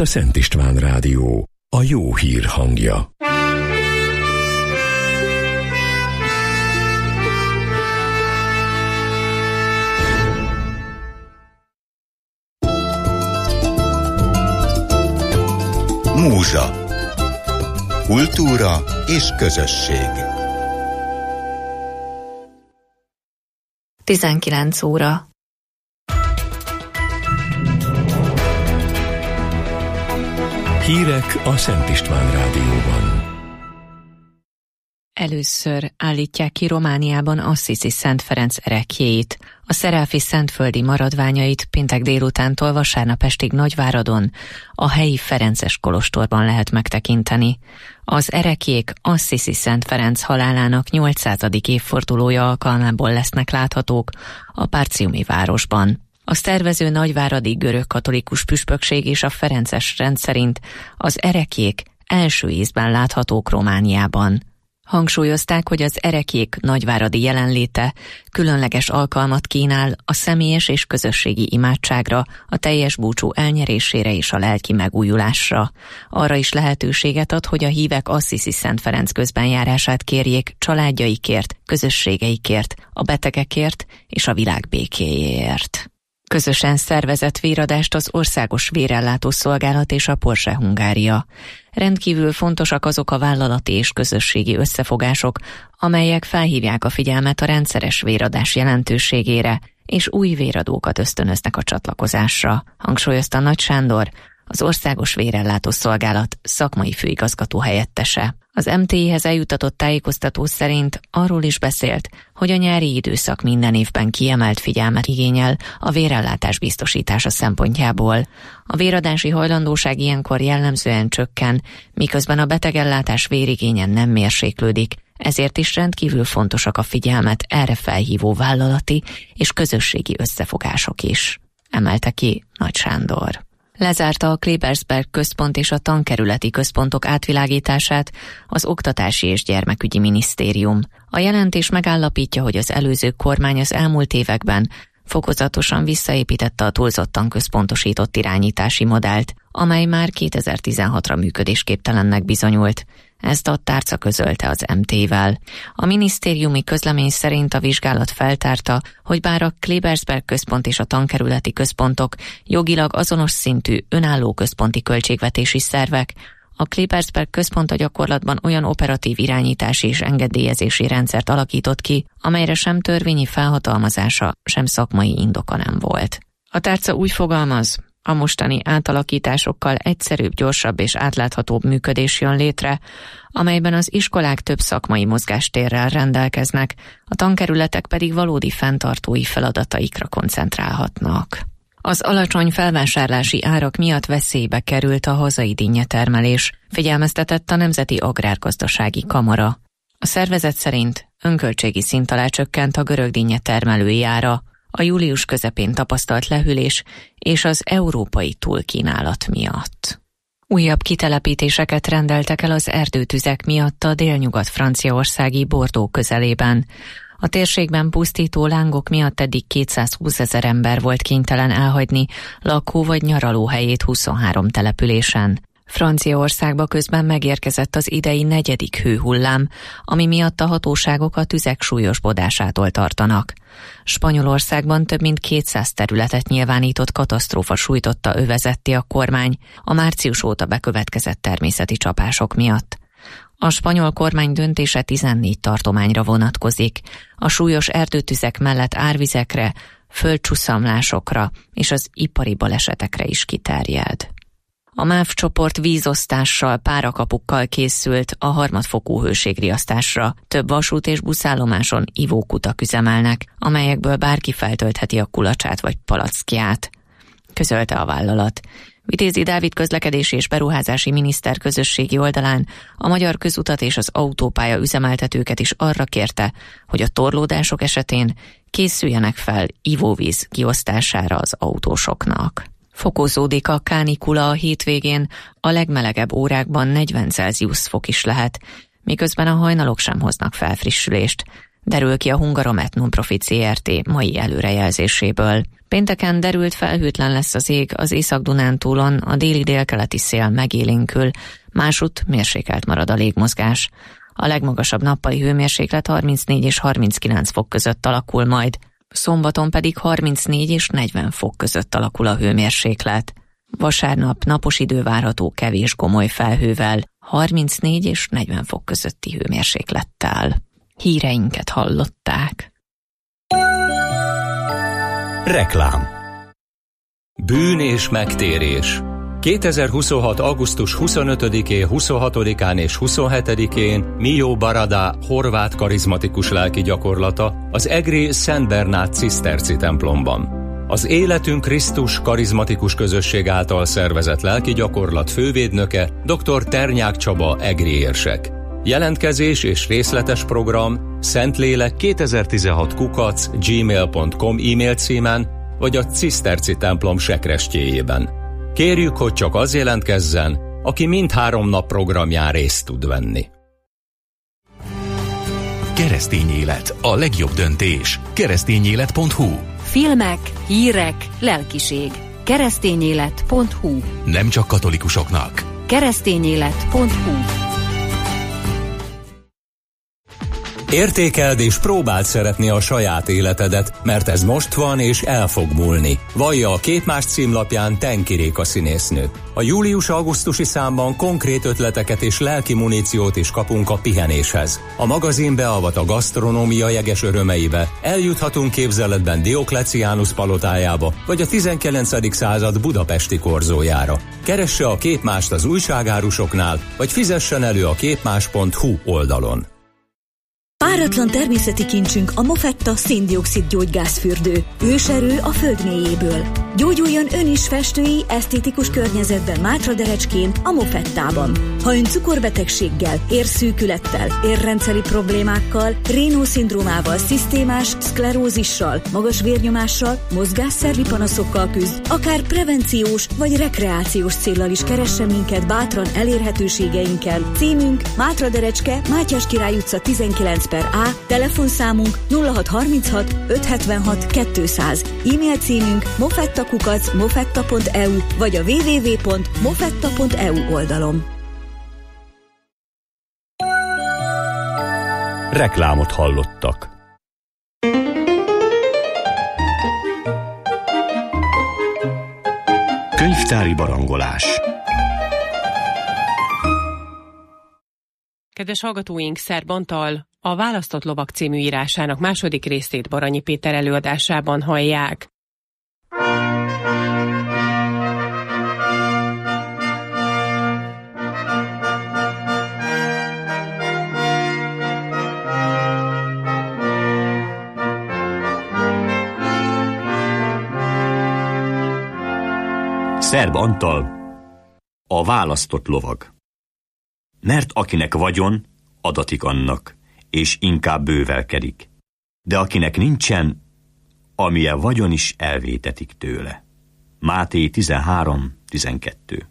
a Szent István Rádió, a jó hír hangja. Múzsa. Kultúra és közösség. 19 óra. Hírek a Szent István Rádióban. Először állítják ki Romániában Assisi Szent Ferenc ereklyéit. A Szeráfi szentföldi maradványait péntek délutántól vasárnap estig Nagyváradon, a helyi ferences kolostorban lehet megtekinteni. Az ereklyék Assisi Szent Ferenc halálának 800. évfordulója alkalmából lesznek láthatók a Partiumi városban. A szervező nagyváradi görög-katolikus püspökség és a ferences rend szerint az ereklyék első ízben láthatók Romániában. Hangsúlyozták, hogy az ereklyék nagyváradi jelenléte különleges alkalmat kínál a személyes és közösségi imádságra, a teljes búcsú elnyerésére és a lelki megújulásra. Arra is lehetőséget ad, hogy a hívek Assisi Szent Ferenc közbenjárását kérjék családjaikért, közösségeikért, a betegekért és a világ békéjéért. Közösen szervezett véradást az Országos Vérellátó Szolgálat és a Porsche Hungária. Rendkívül fontosak azok a vállalati és közösségi összefogások, amelyek felhívják a figyelmet a rendszeres véradás jelentőségére, és új véradókat ösztönöznek a csatlakozásra, hangsúlyozta Nagy Sándor, az Országos Vérellátó Szolgálat szakmai főigazgató helyettese. Az MTI-hez eljutatott tájékoztató szerint arról is beszélt, hogy a nyári időszak minden évben kiemelt figyelmet igényel a vérellátás biztosítása szempontjából. A véradási hajlandóság ilyenkor jellemzően csökken, miközben a betegellátás vérigényen nem mérséklődik, ezért is rendkívül fontosak a figyelmet erre felhívó vállalati és közösségi összefogások is, emelte ki Nagy Sándor. Lezárta a Klebersberg központ és a tankerületi központok átvilágítását az Oktatási és Gyermekügyi Minisztérium. A jelentés megállapítja, hogy az előző kormány az elmúlt években fokozatosan visszaépítette a túlzottan központosított irányítási modellt, amely már 2016-ra működésképtelennek bizonyult. Ezt a tárca közölte az MT-vel. A minisztériumi közlemény szerint a vizsgálat feltárta, hogy bár a Klebersberg központ és a tankerületi központok jogilag azonos szintű önálló központi költségvetési szervek, a Klebersberg központ a gyakorlatban olyan operatív irányítási és engedélyezési rendszert alakított ki, amelyre sem törvényi felhatalmazása, sem szakmai indoka nem volt. A tárca úgy fogalmaz, a mostani átalakításokkal egyszerűbb, gyorsabb és átláthatóbb működés jön létre, amelyben az iskolák több szakmai mozgástérrel rendelkeznek, a tankerületek pedig valódi fenntartói feladataikra koncentrálhatnak. Az alacsony felvásárlási árak miatt veszélybe került a hazai dinnyetermelés, figyelmeztetett a Nemzeti Agrárgazdasági Kamara. A szervezet szerint önköltségi szint alá csökkent a görög dinnye termelői ára, a július közepén tapasztalt lehűlés és az európai túlkínálat miatt. Újabb kitelepítéseket rendeltek el az erdőtüzek miatt a délnyugat-franciaországi Bordeaux közelében. A térségben pusztító lángok miatt eddig 220 000 ember volt kénytelen elhagyni lakó- vagy nyaralóhelyét 23 településen. Franciaországba közben megérkezett az idei 4. hőhullám, ami miatt a hatóságok a tüzek súlyosbodásától tartanak. Spanyolországban több mint 200 területet nyilvánított katasztrófa sújtotta övezeti a kormány a március óta bekövetkezett természeti csapások miatt. A spanyol kormány döntése 14 tartományra vonatkozik. A súlyos erdőtüzek mellett árvizekre, földcsuszamlásokra és az ipari balesetekre is kiterjed. A MÁV csoport vízosztással, párakapukkal készült a harmadfokú hőségriasztásra. Több vasút és buszállomáson ivókutak üzemelnek, amelyekből bárki feltöltheti a kulacsát vagy palackját, közölte a vállalat. Vitézi Dávid közlekedési és beruházási miniszter közösségi oldalán a Magyar Közutat és az autópálya üzemeltetőket is arra kérte, hogy a torlódások esetén készüljenek fel ivóvíz kiosztására az autósoknak. Fokozódik a kánikula a hétvégén, a legmelegebb órákban 40 Celsius fok is lehet, miközben a hajnalok sem hoznak felfrissülést. derül ki a Hungaromet Non-Profit Zrt. Mai előrejelzéséből. Pénteken derült felhőtlen lesz az ég, az Észak-Dunántúlon a déli-délkeleti szél megélénkül, másutt mérsékelt marad a légmozgás. A legmagasabb nappali hőmérséklet 34 és 39 fok között alakul majd, szombaton pedig 34 és 40 fok között alakul a hőmérséklet. Vasárnap napos idő várható kevés gomoly felhővel, 34 és 40 fok közötti hőmérséklettel. Híreinket hallották. Reklám. Bűn és megtérés. 2026. augusztus 25-én, 26-án és 27-én Mio Barada horvát karizmatikus lelki gyakorlata az egri Szent Bernát ciszterci templomban. Az Életünk Krisztus karizmatikus közösség által szervezett lelki gyakorlat fővédnöke dr. Ternyák Csaba egri érsek. Jelentkezés és részletes program szentlélek2016@gmail.com e-mail címen vagy a ciszterci templom sekrestjéjében. Kérjük, hogy csak az jelentkezzen, aki mindhárom nap programján részt tud venni. Keresztény élet, a legjobb döntés. Keresztényélet.hu. Filmek, hírek, lelkiség. Keresztényélet.hu. Nem csak katolikusoknak. Keresztényélet.hu. Értékeld és próbáld szeretni a saját életedet, mert ez most van és el fog múlni. Vallja a Képmás címlapján Tenki Réka színésznő. A július-augusztusi számban konkrét ötleteket és lelki muníciót is kapunk a pihenéshez. A magazin beavat a gasztronómia jeges örömeibe, eljuthatunk képzeletben Diokleciánus palotájába, vagy a 19. század budapesti korzójára. Keresse a Képmást az újságárusoknál, vagy fizessen elő a képmás.hu oldalon. Páratlan természeti kincsünk a Mofetta szén-dioxid gyógygázfürdő. Őserő a föld mélyéből. Gyógyuljon ön is festői, esztétikus környezetben Mátraderecskén, a Mofettában. Ha ön cukorbetegséggel, érszűkülettel, érrendszeri problémákkal, Raynaud-szindrómával, szisztémás szklerózissal, magas vérnyomással, mozgásszervi panaszokkal küzd, akár prevenciós vagy rekreációs céllal is keressen minket bátran elérhetőségeinkkel. Címünk Mátraderecske, Mátyás Király utca 19/A, telefonszámunk 0636 576 200, e-mail címünk mofetta@mofetta.eu vagy a www.mofetta.eu oldalon. Reklámot hallottak. Könyvtári barangolás. Kedves hallgatóink, Szerb Antal a Választott lovak című írásának második részét Baranyi Péter előadásában hallják. Szerb Antal, a választott lovag. Mert akinek vagyon, adatik annak, és inkább bővelkedik. De akinek nincsen, amilyen vagyon is elvétetik tőle. Máté 13-12.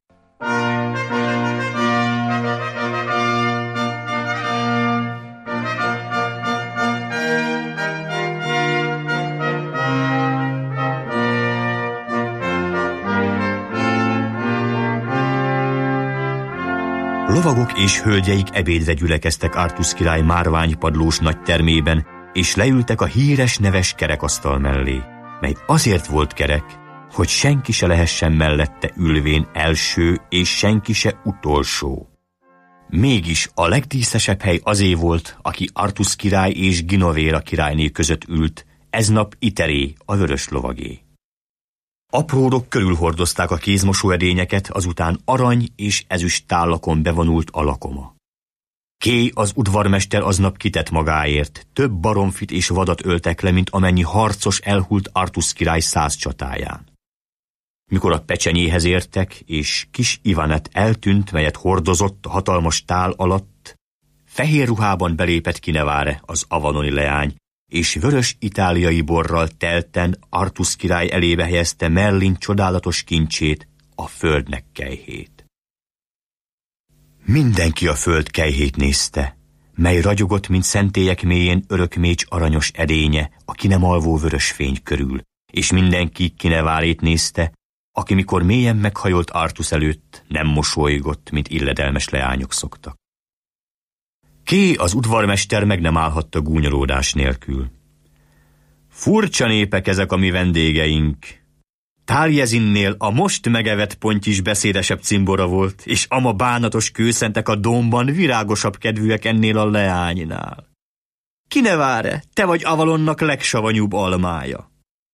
Lovagok és hölgyeik ebédre gyülekeztek Artusz király márványpadlós nagy termében, és leültek a híres neves kerekasztal mellé, mely azért volt kerek, hogy senki se lehessen mellette ülvén első, és senki se utolsó. Mégis a legdíszesebb hely azé volt, aki Artusz király és Ginovéra királyné között ült, eznap Iteré, a vörös lovagé. Apródok körülhordozták a kézmosóedényeket, azután arany és ezüst tálakon bevonult a lakoma. Ké, az udvarmester aznap kitett magáért, több baromfit és vadat öltek le, mint amennyi harcos elhult Artusz király 100 csatáján. Mikor a pecsenyéhez értek, és kis Ivanet eltűnt, melyet hordozott a hatalmas tál alatt, fehér ruhában belépett Kineváre, az avanoni leány, és vörös itáliai borral telten Artusz király elébe helyezte Merlin csodálatos kincsét, a földnek kejhét. Mindenki a föld kejhét nézte, mely ragyogott, mint szentélyek mélyén örökmécs aranyos edénye a ki nem alvó vörös fény körül, és mindenki Kinevárét nézte, aki mikor mélyen meghajolt Artusz előtt, nem mosolygott, mint illedelmes leányok szoktak. Kay, az udvarmester meg nem állhatta gúnyolódás nélkül. Furcsa népek ezek a mi vendégeink. Taliesinnél a most megevett ponty is beszédesebb cimbora volt, és ama bánatos kőszentek a domban virágosabb kedvűek ennél a leánynál. Kinevare, te vagy Avalonnak legsavanyúbb almája.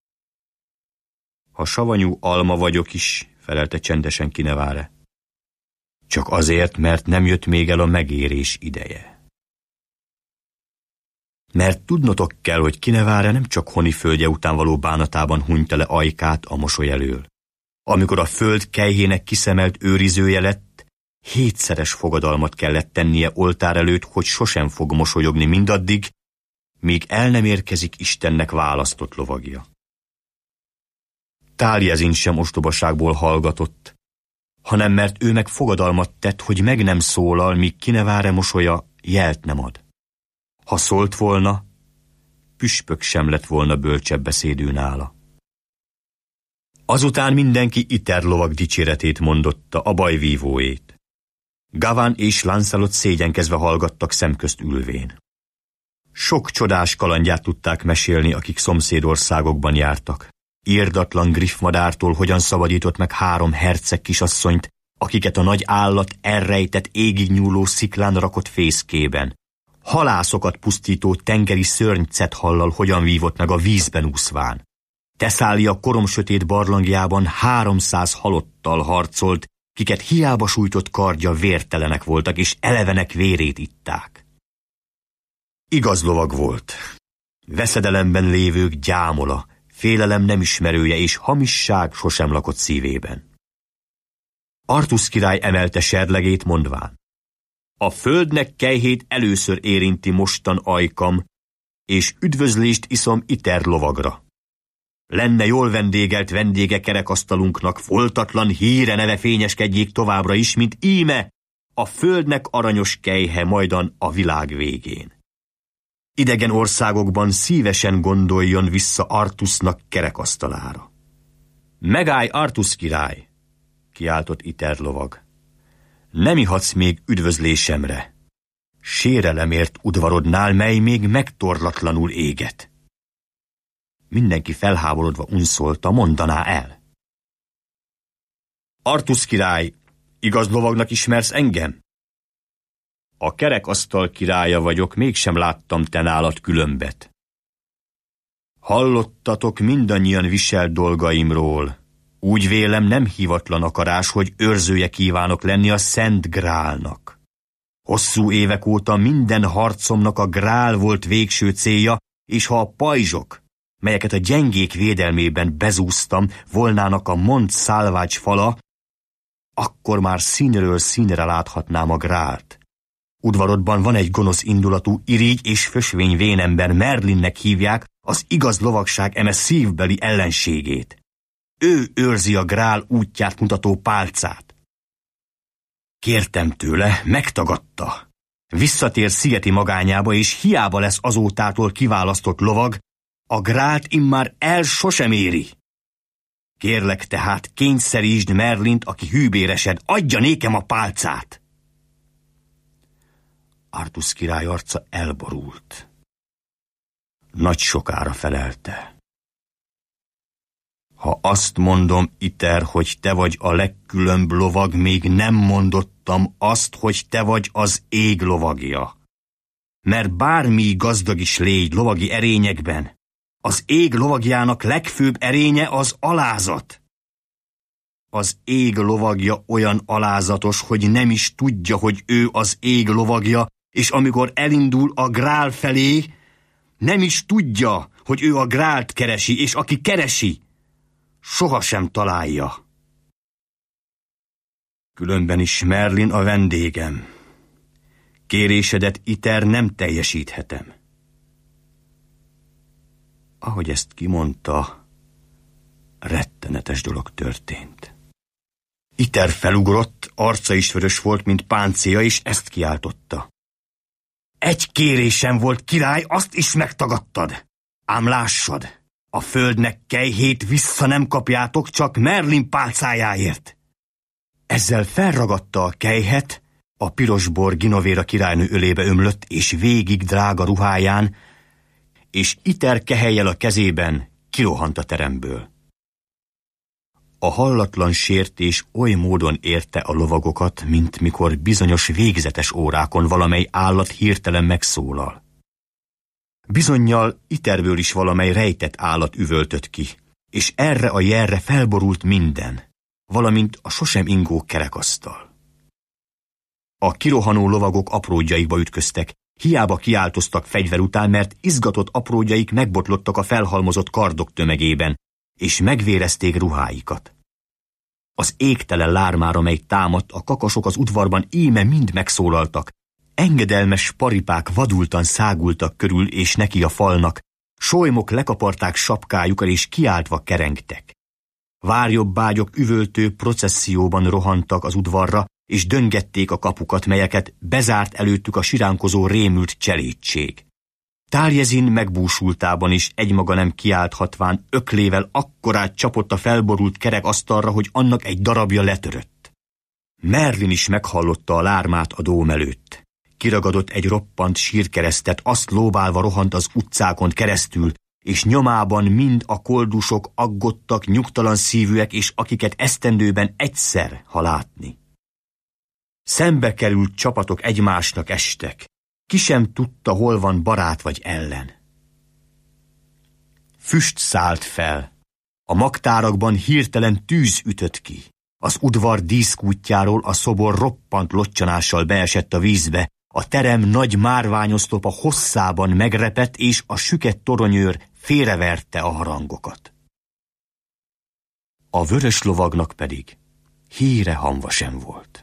Ha savanyú alma vagyok is, felelte csendesen Kinevare. Csak azért, mert nem jött még el a megérés ideje. Mert tudnotok kell, hogy Kinevare nem csak honiföldje után való bánatában hunyta le ajkát a mosoly elől. Amikor a föld kelyhének kiszemelt őrizője lett, 7-szeres fogadalmat kellett tennie oltár előtt, hogy sosem fog mosolyogni mindaddig, míg el nem érkezik Istennek választott lovagja. Taliesin sem ostobaságból hallgatott, hanem mert ő meg fogadalmat tett, hogy meg nem szólal, míg Kinevare mosolya jelt nem ad. Ha szólt volna, püspök sem lett volna bölcsebb beszédű nála. Azután mindenki Iter lovag dicséretét mondotta, a bajvívóét. Gawain és Lancelot szégyenkezve hallgattak szemközt ülvén. Sok csodás kalandját tudták mesélni, akik szomszédországokban jártak. Irdatlan griffmadártól hogyan szabadított meg 3 herceg kisasszonyt, akiket a nagy állat elrejtett égig nyúló sziklán rakott fészkében. Halászokat pusztító tengeri szörnycethallal hogyan vívott meg a vízben úszván. Teszália koromsötét barlangjában 300 halottal harcolt, kiket hiába sújtott kardja vértelenek voltak, és elevenek vérét itták. Igaz lovag volt. Veszedelemben lévők gyámola, félelem nem ismerője, és hamisság sosem lakott szívében. Artusz király emelte serlegét, mondván: a földnek kelyhét először érinti mostan ajkam, és üdvözlést iszom Iter lovagra. Lenne jól vendégelt vendége kerekasztalunknak, foltatlan híre neve fényeskedjék továbbra is, mint íme a földnek aranyos kelyhe majdan a világ végén. Idegen országokban szívesen gondoljon vissza Artusznak kerekasztalára. Megállj, Artusz király! Kiáltott Iter lovag. Nem ihatsz még üdvözlésemre. Sérelemért udvarodnál, mely még megtorlatlanul éget. Mindenki felháborodva unszolta, mondaná el. Artusz király, igaz lovagnak ismersz engem? A kerekasztal királya vagyok, mégsem láttam te nálad különbet. Hallottatok mindannyian viselt dolgaimról. Úgy vélem, nem hivatlan akarás, hogy őrzője kívánok lenni a Szent Grálnak. Hosszú évek óta minden harcomnak a grál volt végső célja, és ha a pajzsok, melyeket a gyengék védelmében bezúztam, volnának a Mont Salvage fala, akkor már színről színre láthatnám a grált. Udvarodban van egy gonosz indulatú, irigy és fösvény vénember, Merlinnek hívják, az igaz lovagság eme szívbeli ellenségét. Ő őrzi a grál útját mutató pálcát. Kértem tőle, megtagadta. Visszatér szigeti magányába, és hiába lesz azótától kiválasztott lovag, a grált immár el sosem éri. Kérlek tehát, kényszerítsd Merlint, aki hűbéresed, adja nékem a pálcát. Artusz király arca elborult. Nagy sokára felelte. Ha azt mondom, Iter, hogy te vagy a legkülönbb lovag, még nem mondottam azt, hogy te vagy az ég lovagja. Mert bármi gazdag is légy lovagi erényekben, az ég lovagjának legfőbb erénye az alázat. Az ég lovagja olyan alázatos, hogy nem is tudja, hogy ő az ég lovagja, és amikor elindul a grál felé, nem is tudja, hogy ő a grált keresi, és aki keresi, sohasem találja. Különben is Merlin a vendégem. Kérésedet, Iter, nem teljesíthetem. Ahogy ezt kimondta, rettenetes dolog történt. Iter felugrott, arca is vörös volt, mint páncélja, és ezt kiáltotta. Egy kérésem volt, király, azt is megtagadtad. Ám lássad, a földnek kejhét vissza nem kapjátok, csak Merlin pálcájáért. Ezzel felragadta a kejhet, a pirosbor Guinevere királynő ölébe ömlött, és végig drága ruháján, és iter kehelyjel a kezében kirohant a teremből. A hallatlan sértés oly módon érte a lovagokat, mint mikor bizonyos végzetes órákon valamely állat hirtelen megszólal. Bizonnyal iterből is valamely rejtett állat üvöltött ki, és erre a jelre felborult minden, valamint a sosem ingó kerekasztal. A kirohanó lovagok apródjaikba ütköztek, hiába kiáltoztak fegyver után, mert izgatott apródjaik megbotlottak a felhalmozott kardok tömegében, és megvérezték ruháikat. Az égtelen lármára, amely támadt, a kakasok az udvarban íme mind megszólaltak, engedelmes paripák vadultan szágultak körül és neki a falnak, solymok lekaparták sapkájukat és kiáltva kerengtek. Várjobbágyok üvöltő processzióban rohantak az udvarra, és döngették a kapukat, melyeket bezárt előttük a siránkozó rémült cselédség. Táljezin megbúsultában is egymaga nem kiálthatván öklével akkorát csapott a felborult kerekasztalra, hogy annak egy darabja letörött. Merlin is meghallotta a lármát a dóm előtt. Kiragadott egy roppant sírkeresztet, azt lóbálva rohant az utcákon keresztül, és nyomában mind a koldusok aggódtak, nyugtalan szívűek, és akiket esztendőben egyszer, ha látni. Szembe került csapatok egymásnak estek. Ki sem tudta, hol van barát vagy ellen. Füst szállt fel. A magtárakban hirtelen tűz ütött ki. Az udvar díszkútjáról a szobor roppant locsanással beesett a vízbe, a terem nagy márványoszlopa hosszában megrepett, és a süket toronyőr félreverte a harangokat. A vörös lovagnak pedig híre hamva sem volt.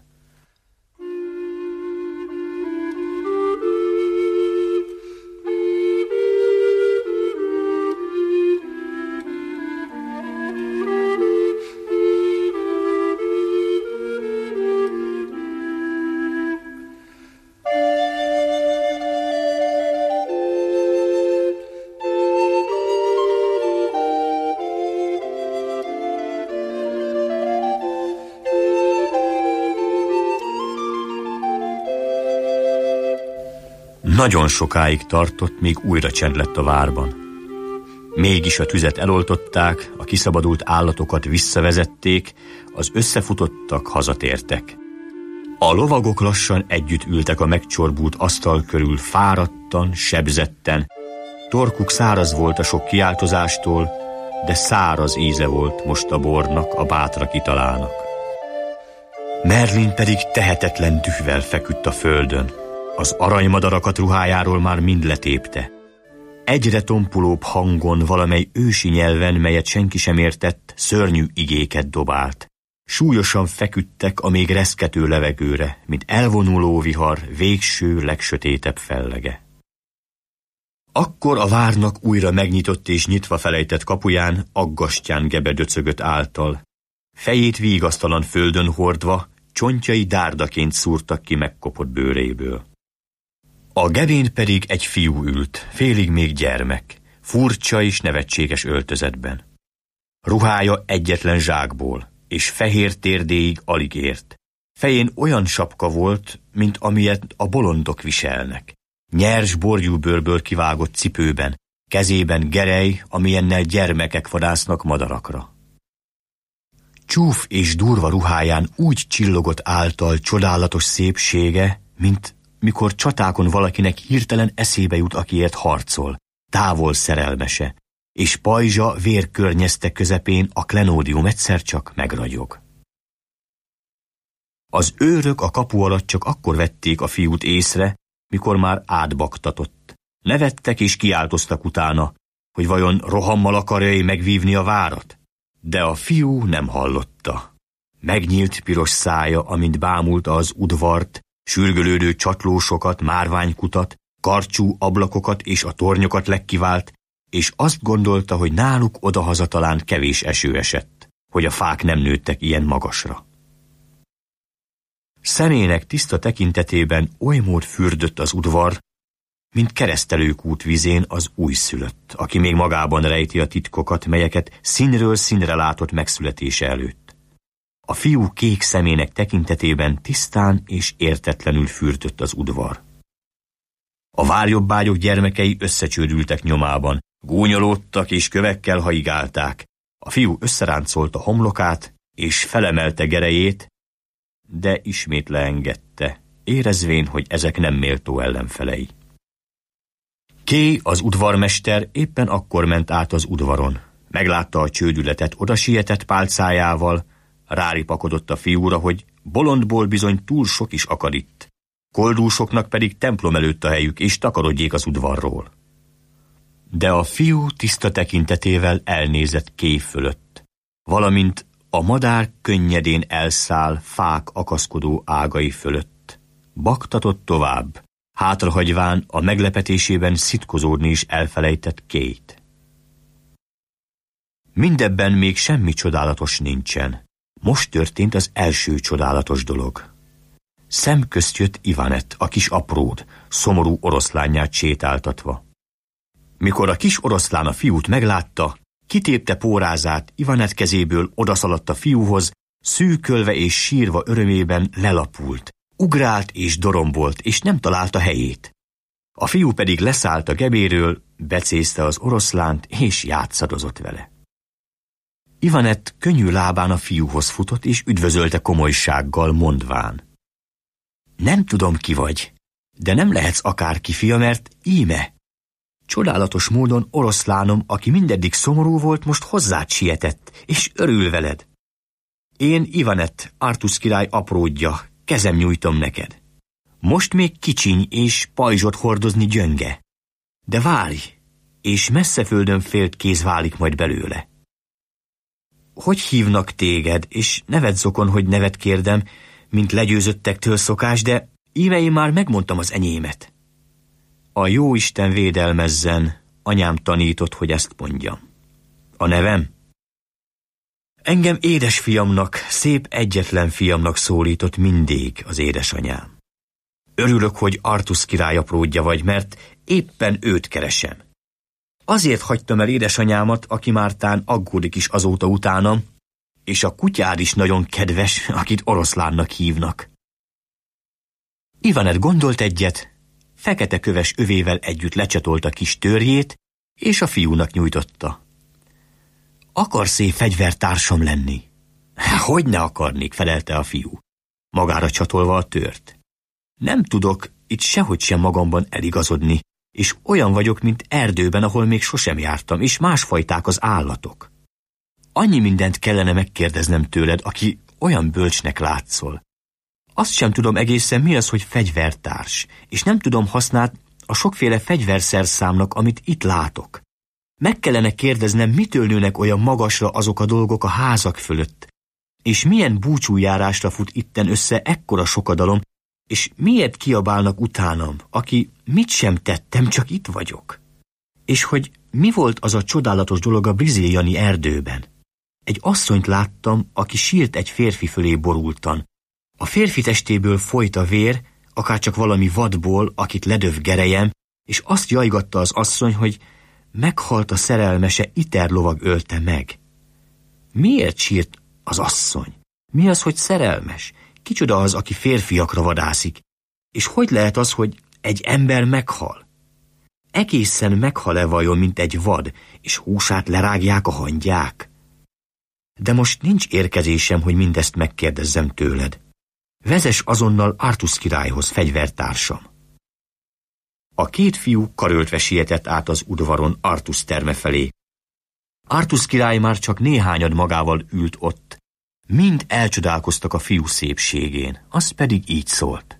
Nagyon sokáig tartott, míg újra csend lett a várban. Mégis a tüzet eloltották, a kiszabadult állatokat visszavezették, az összefutottak hazatértek. A lovagok lassan együtt ültek a megcsorbult asztal körül, fáradtan, sebzetten. Torkuk száraz volt a sok kiáltozástól, de száraz íze volt most a bornak, a bátra kitalának. Merlin pedig tehetetlen dühvel feküdt a földön. Az aranymadarakat ruhájáról már mind letépte. Egyre tompulóbb hangon, valamely ősi nyelven, melyet senki sem értett, szörnyű igéket dobált. Súlyosan feküdtek a még reszkető levegőre, mint elvonuló vihar végső, legsötétebb fellege. Akkor a várnak újra megnyitott és nyitva felejtett kapuján aggastyán gebedöcögött által. Fejét vígasztalan földön hordva, csontjai dárdaként szúrtak ki megkopott bőréből. A gebén pedig egy fiú ült, félig még gyermek, furcsa és nevetséges öltözetben. Ruhája egyetlen zsákból, és fehér térdéig alig ért. Fején olyan sapka volt, mint amilyet a bolondok viselnek. Nyers borjúbőrből kivágott cipőben, kezében gerej, amilyennel gyermekek vadásznak madarakra. Csúf és durva ruháján úgy csillogott által csodálatos szépsége, mint mikor csatákon valakinek hirtelen eszébe jut, akiért harcol, távol szerelmese, és pajzsa vérkörnyezte közepén a klenódium egyszer csak megragyog. Az őrök a kapu alatt csak akkor vették a fiút észre, mikor már átbaktatott. Nevettek és kiáltoztak utána, hogy vajon rohammal akarja megvívni a várat? De a fiú nem hallotta. Megnyílt piros szája, amint bámulta az udvart, sürgölődő csatlósokat, márványkutat, karcsú ablakokat és a tornyokat legkivált, és azt gondolta, hogy náluk odahaza talán kevés eső esett, hogy a fák nem nőttek ilyen magasra. Szemének tiszta tekintetében olymód fürdött az udvar, mint keresztelőkút vizén az újszülött, aki még magában rejti a titkokat, melyeket színről színre látott megszületése előtt. A fiú kék szemének tekintetében tisztán és értetlenül fürtött az udvar. A várjobbágyok gyermekei összecsődültek nyomában, gúnyolódtak és kövekkel haigálták. A fiú összeráncolta homlokát és felemelte gerejét, de ismét leengedte, érezvén, hogy ezek nem méltó ellenfelei. Kay, az udvarmester éppen akkor ment át az udvaron. Meglátta a csődületet, odasietett pálcájával, ráripakodott a fiúra, hogy bolondból bizony túl sok is akad itt. Koldúsoknak pedig templom előtt a helyük, és takarodjék az udvarról. De a fiú tiszta tekintetével elnézett Kay fölött, valamint a madár könnyedén elszáll fák akaszkodó ágai fölött. Baktatott tovább, hátrahagyván a meglepetésében szitkozódni is elfelejtett Kayt. Mindebben még semmi csodálatos nincsen. Most történt az első csodálatos dolog. Szemközt jött Ivanett, a kis apród, szomorú oroszlánját sétáltatva. Mikor a kis oroszlán a fiút meglátta, kitépte pórázát, Ivanett kezéből odaszaladt a fiúhoz, szűkölve és sírva örömében lelapult, ugrált és dorombolt, és nem találta helyét. A fiú pedig leszállt a gebéről, becézte az oroszlánt, és játszadozott vele. Ivanett könnyű lábán a fiúhoz futott, és üdvözölte komolysággal, mondván: nem tudom, ki vagy, de nem lehetsz akárki fia, mert íme. Csodálatos módon oroszlánom, aki mindeddig szomorú volt, most hozzád sietett, és örül veled. Én Ivanett, Artusz király apródja, kezem nyújtom neked. Most még kicsiny és pajzsot hordozni gyönge. De várj, és messze földön félt kéz válik majd belőle. Hogy hívnak téged, és neved zokon, hogy nevet kérdem, mint legyőzöttektől szokás, de íme én már megmondtam az enyémet. A jóisten védelmezzen, anyám tanított, hogy ezt mondjam. A nevem? Engem édesfiamnak, szép egyetlen fiamnak szólított mindig az édesanyám. Örülök, hogy Artusz király apródja vagy, mert éppen őt keresem. Azért hagytam el édesanyámat, aki mártán aggódik is azóta utánam, és a kutyád is nagyon kedves, akit oroszlánnak hívnak. Ivanett gondolt egyet, fekete köves övével együtt lecsatolta kis törjét, és a fiúnak nyújtotta. Akarsz-e fegyvertársam lenni? Hogy ne akarnék, felelte a fiú, magára csatolva a tört. Nem tudok itt sehogy sem magamban eligazodni, és olyan vagyok, mint erdőben, ahol még sosem jártam, és másfajták az állatok. Annyi mindent kellene megkérdeznem tőled, aki olyan bölcsnek látszol. Azt sem tudom egészen, mi az, hogy fegyvertárs, és nem tudom használni a sokféle fegyverszerszámnak, amit itt látok. Meg kellene kérdeznem, mitől nőnek olyan magasra azok a dolgok a házak fölött, és milyen búcsújárásra fut itten össze ekkora sokadalom, és miért kiabálnak utánam, aki mit sem tettem, csak itt vagyok. És hogy mi volt az a csodálatos dolog a briziliani erdőben? Egy asszonyt láttam, aki sírt egy férfi fölé borultan. A férfi testéből folyt a vér, akárcsak valami vadból, akit ledöv gerejem, és azt jajgatta az asszony, hogy meghalt a szerelmese, iterlovag ölte meg. Miért sírt az asszony? Mi az, hogy szerelmes? Kicsoda az, aki férfiakra vadászik? És hogy lehet az, hogy egy ember meghal? Egészen meghal-e vajon, mint egy vad, és húsát lerágják a hangyák? De most nincs érkezésem, hogy mindezt megkérdezzem tőled. Vezess azonnal Artusz királyhoz, fegyvertársam. A két fiú karöltve sietett át az udvaron Artusz terme felé. Artusz király már csak néhányad magával ült ott. Mind elcsodálkoztak a fiú szépségén, az pedig így szólt.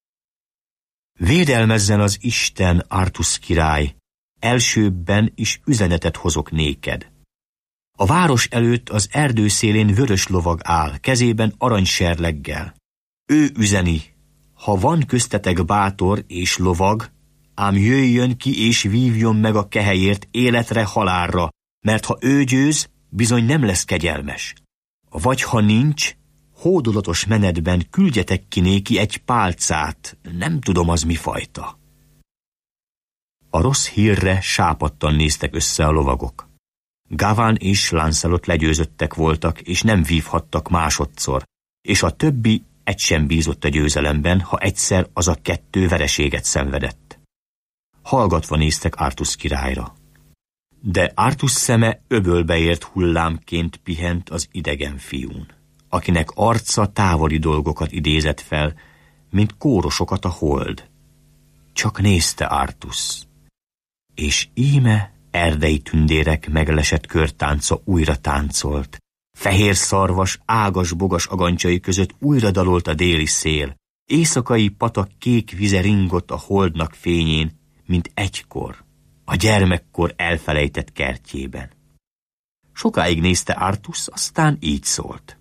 Védelmezzen az Isten, Artusz király, elsőbben is üzenetet hozok néked. A város előtt az erdő szélén vörös lovag áll, kezében aranyserleggel. Ő üzeni, ha van köztetek bátor és lovag, ám jöjjön ki és vívjon meg a kehelyért életre, halálra, mert ha ő győz, bizony nem lesz kegyelmes. Vagy ha nincs, hódolatos menetben küldjetek ki néki egy pálcát, nem tudom az mi fajta. A rossz hírre sápadtan néztek össze a lovagok. Gawain és Lancelot legyőzöttek voltak, és nem vívhattak másodszor, és a többi egy sem bízott a győzelemben, ha egyszer az a 2 vereséget szenvedett. Hallgatva néztek Artusz királyra. De Artusz szeme öbölbe ért hullámként pihent az idegen fiún, akinek arca távoli dolgokat idézett fel, mint kórosokat a hold. Csak nézte Artusz, és íme erdei tündérek meglesett körtánca újra táncolt. Fehér szarvas, ágas-bogas agancsai között újra dalolt a déli szél. Éjszakai patak kék vize ringott a holdnak fényén, mint egykor, a gyermekkor elfelejtett kertjében. Sokáig nézte Artusz, aztán így szólt.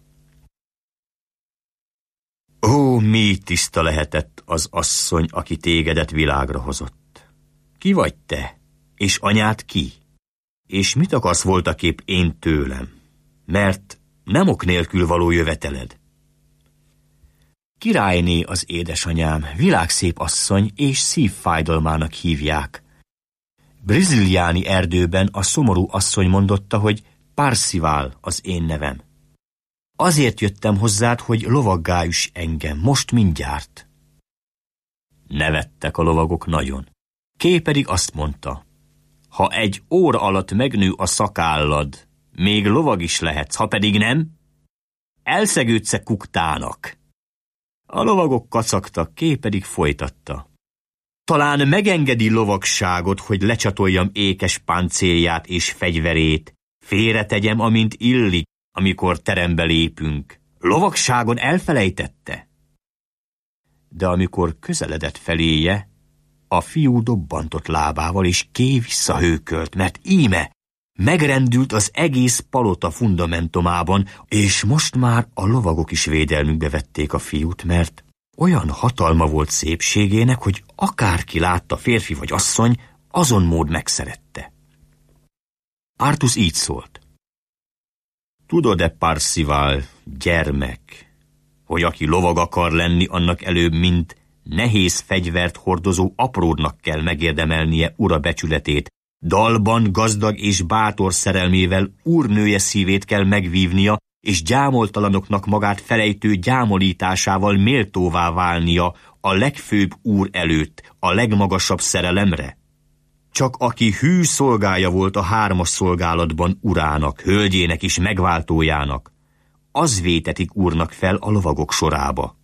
Ó, mi tiszta lehetett az asszony, aki tégedet világra hozott. Ki vagy te, és anyád ki? És mit akarsz voltaképp én tőlem? Mert nem ok nélkül való jöveteled. Királyné az édesanyám, világszép asszony, és szívfájdalmának hívják. Briziliáni erdőben a szomorú asszony mondotta, hogy Parzival az én nevem. Azért jöttem hozzád, hogy lovaggá üss engem, most mindjárt. Nevettek a lovagok nagyon. Kay pedig azt mondta, ha egy óra alatt megnő a szakállad, még lovag is lehetsz, ha pedig nem, elszegődsz-e kuktának. A lovagok kacagtak, Kay pedig folytatta. Talán megengedi lovagságot, hogy lecsatoljam ékes páncélját és fegyverét, félretegyem, amint illik, amikor terembe lépünk. Lovagságon elfelejtette? De amikor közeledett feléje, a fiú dobbantott lábával, és Kay visszahőkölt, mert íme megrendült az egész palota fundamentumában, és most már a lovagok is védelmükbe vették a fiút, mert olyan hatalma volt szépségének, hogy akárki látta, férfi vagy asszony, azon mód megszerette. Artusz így szólt. Tudod-e, Parzival, gyermek, hogy aki lovag akar lenni, annak előbb, mint nehéz fegyvert hordozó apródnak kell megérdemelnie ura becsületét, dalban gazdag és bátor szerelmével úrnője szívét kell megvívnia, és gyámoltalanoknak magát felejtő gyámolításával méltóvá válnia a legfőbb úr előtt, a legmagasabb szerelemre? Csak aki hű szolgája volt a 3. szolgálatban urának, hölgyének és megváltójának, az vétetik úrnak fel a lovagok sorába.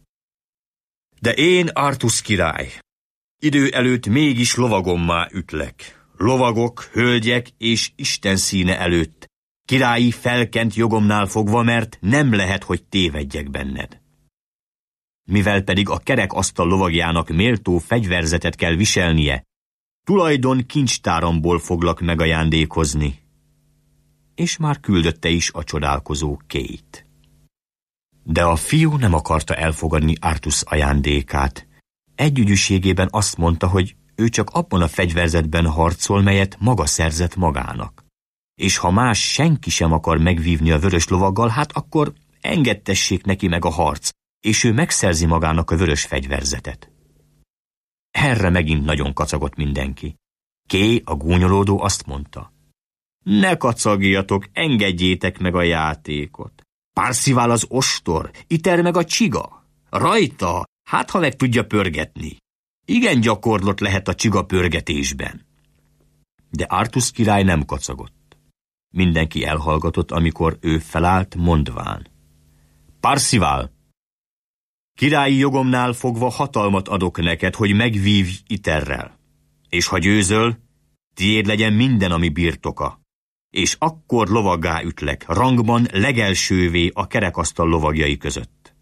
De én, Artusz király, idő előtt mégis lovagommá ütlek, lovagok, hölgyek és Isten színe előtt, királyi felkent jogomnál fogva, mert nem lehet, hogy tévedjek benned. Mivel pedig a kerekasztal lovagjának méltó fegyverzetet kell viselnie, tulajdon kincstáramból foglak megajándékozni. És már küldötte is a csodálkozó Kayt. De a fiú nem akarta elfogadni Artusz ajándékát. Együgyűségében azt mondta, hogy ő csak abban a fegyverzetben harcol, melyet maga szerzett magának. És ha más senki sem akar megvívni a vörös lovaggal, hát akkor engedtessék neki meg a harc, és ő megszerzi magának a vörös fegyverzetet. Erre megint nagyon kacagott mindenki. Kay, a gúnyolódó, azt mondta. Ne kacagjatok, engedjétek meg a játékot. Parzival az ostor, Iter meg a csiga. Rajta, hát ha meg tudja pörgetni. Igen gyakorlott lehet a csiga pörgetésben. De Artusz király nem kacagott. Mindenki elhallgatott, amikor ő felállt, mondván. Parzival, királyi jogomnál fogva hatalmat adok neked, hogy megvívj Iterrel. És ha győzöl, tiéd legyen minden, ami birtoka. És akkor lovaggá ütlek, rangban legelsővé a kerekasztal lovagjai között.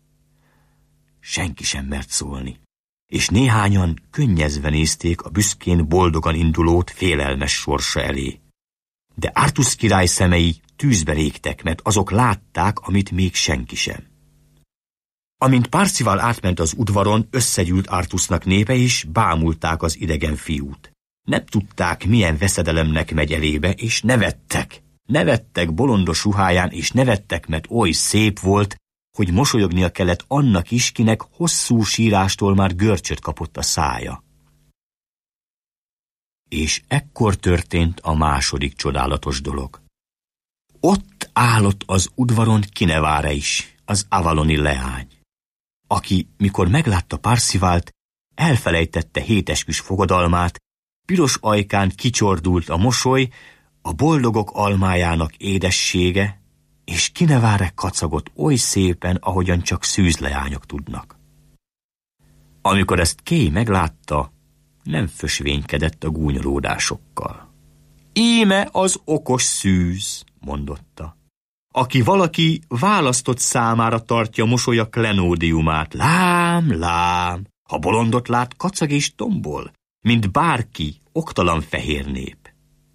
Senki sem mert szólni, és néhányan könnyezve nézték a büszkén boldogan indulót félelmes sorsa elé. De Artusz király szemei tűzbe régtek, mert azok látták, amit még senki sem. Amint Parzival átment az udvaron, összegyűlt Artusznak népe, és bámulták az idegen fiút. Nem tudták, milyen veszedelemnek megy elébe, és nevettek. Nevettek bolondos ruháján, és nevettek, mert oly szép volt, hogy mosolyognia kellett annak is, kinek hosszú sírástól már görcsöt kapott a szája. És ekkor történt a második csodálatos dolog. Ott állott az udvaron Kineváre is, az avaloni leány, aki, mikor meglátta Parszivalt, elfelejtette hétesküs fogadalmát, piros ajkán kicsordult a mosoly, a boldogok almájának édessége, és Kineváre kacagott oly szépen, ahogyan csak szűzleányok tudnak. Amikor ezt Kay meglátta, nem fösvénykedett a gúnyolódásokkal. Íme az okos szűz, mondotta, aki valaki választott számára tartja mosolya klenódiumát. Lám, lám, ha bolondot lát, kacag és tombol, mint bárki, oktalan fehér nép.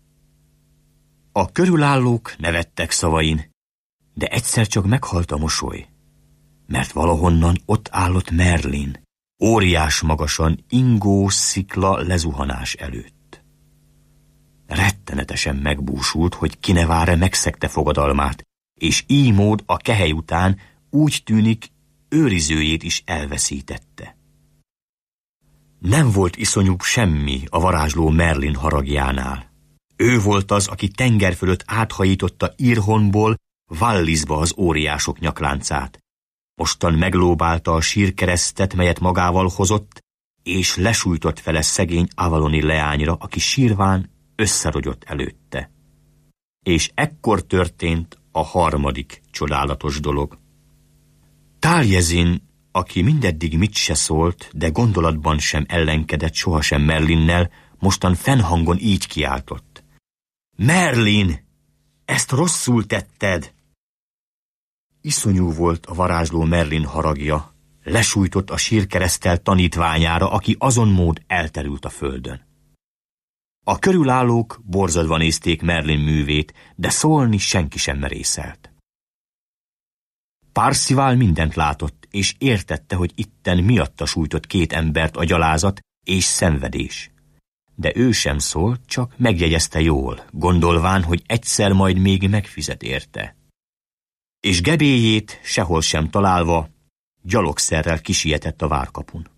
A körülállók nevettek szavain, de egyszer csak meghalt a mosoly, mert valahonnan ott állott Merlin, óriás magasan, ingó szikla lezuhanás előtt. Rettenetesen megbúsult, hogy Kineváre megszegte fogadalmát, és így mód a kehely után úgy tűnik, őrizőjét is elveszítette. Nem volt iszonyúbb semmi a varázsló Merlin haragjánál. Ő volt az, aki tenger fölött áthajította Irhonból Vallisba az óriások nyakláncát. Mostan meglóbálta a sírkeresztet, melyet magával hozott, és lesújtott vele szegény avaloni leányra, aki sírván összerogyott előtte. És ekkor történt a harmadik csodálatos dolog. Taljezin, aki mindeddig mit se szólt, de gondolatban sem ellenkedett sohasem Merlinnel, mostan fennhangon így kiáltott. Merlin, ezt rosszul tetted! Iszonyú volt a varázsló Merlin haragja, lesújtott a sírkereszttel tanítványára, aki azon mód elterült a földön. A körülállók borzadva nézték Merlin művét, de szólni senki sem merészelt. Parzival mindent látott, és értette, hogy itten miatta sújtott két embert a gyalázat és szenvedés. De ő sem szólt, csak megjegyezte jól, gondolván, hogy egyszer majd még megfizet érte. És gebélyét sehol sem találva, gyalogszerrel kisietett a várkapun.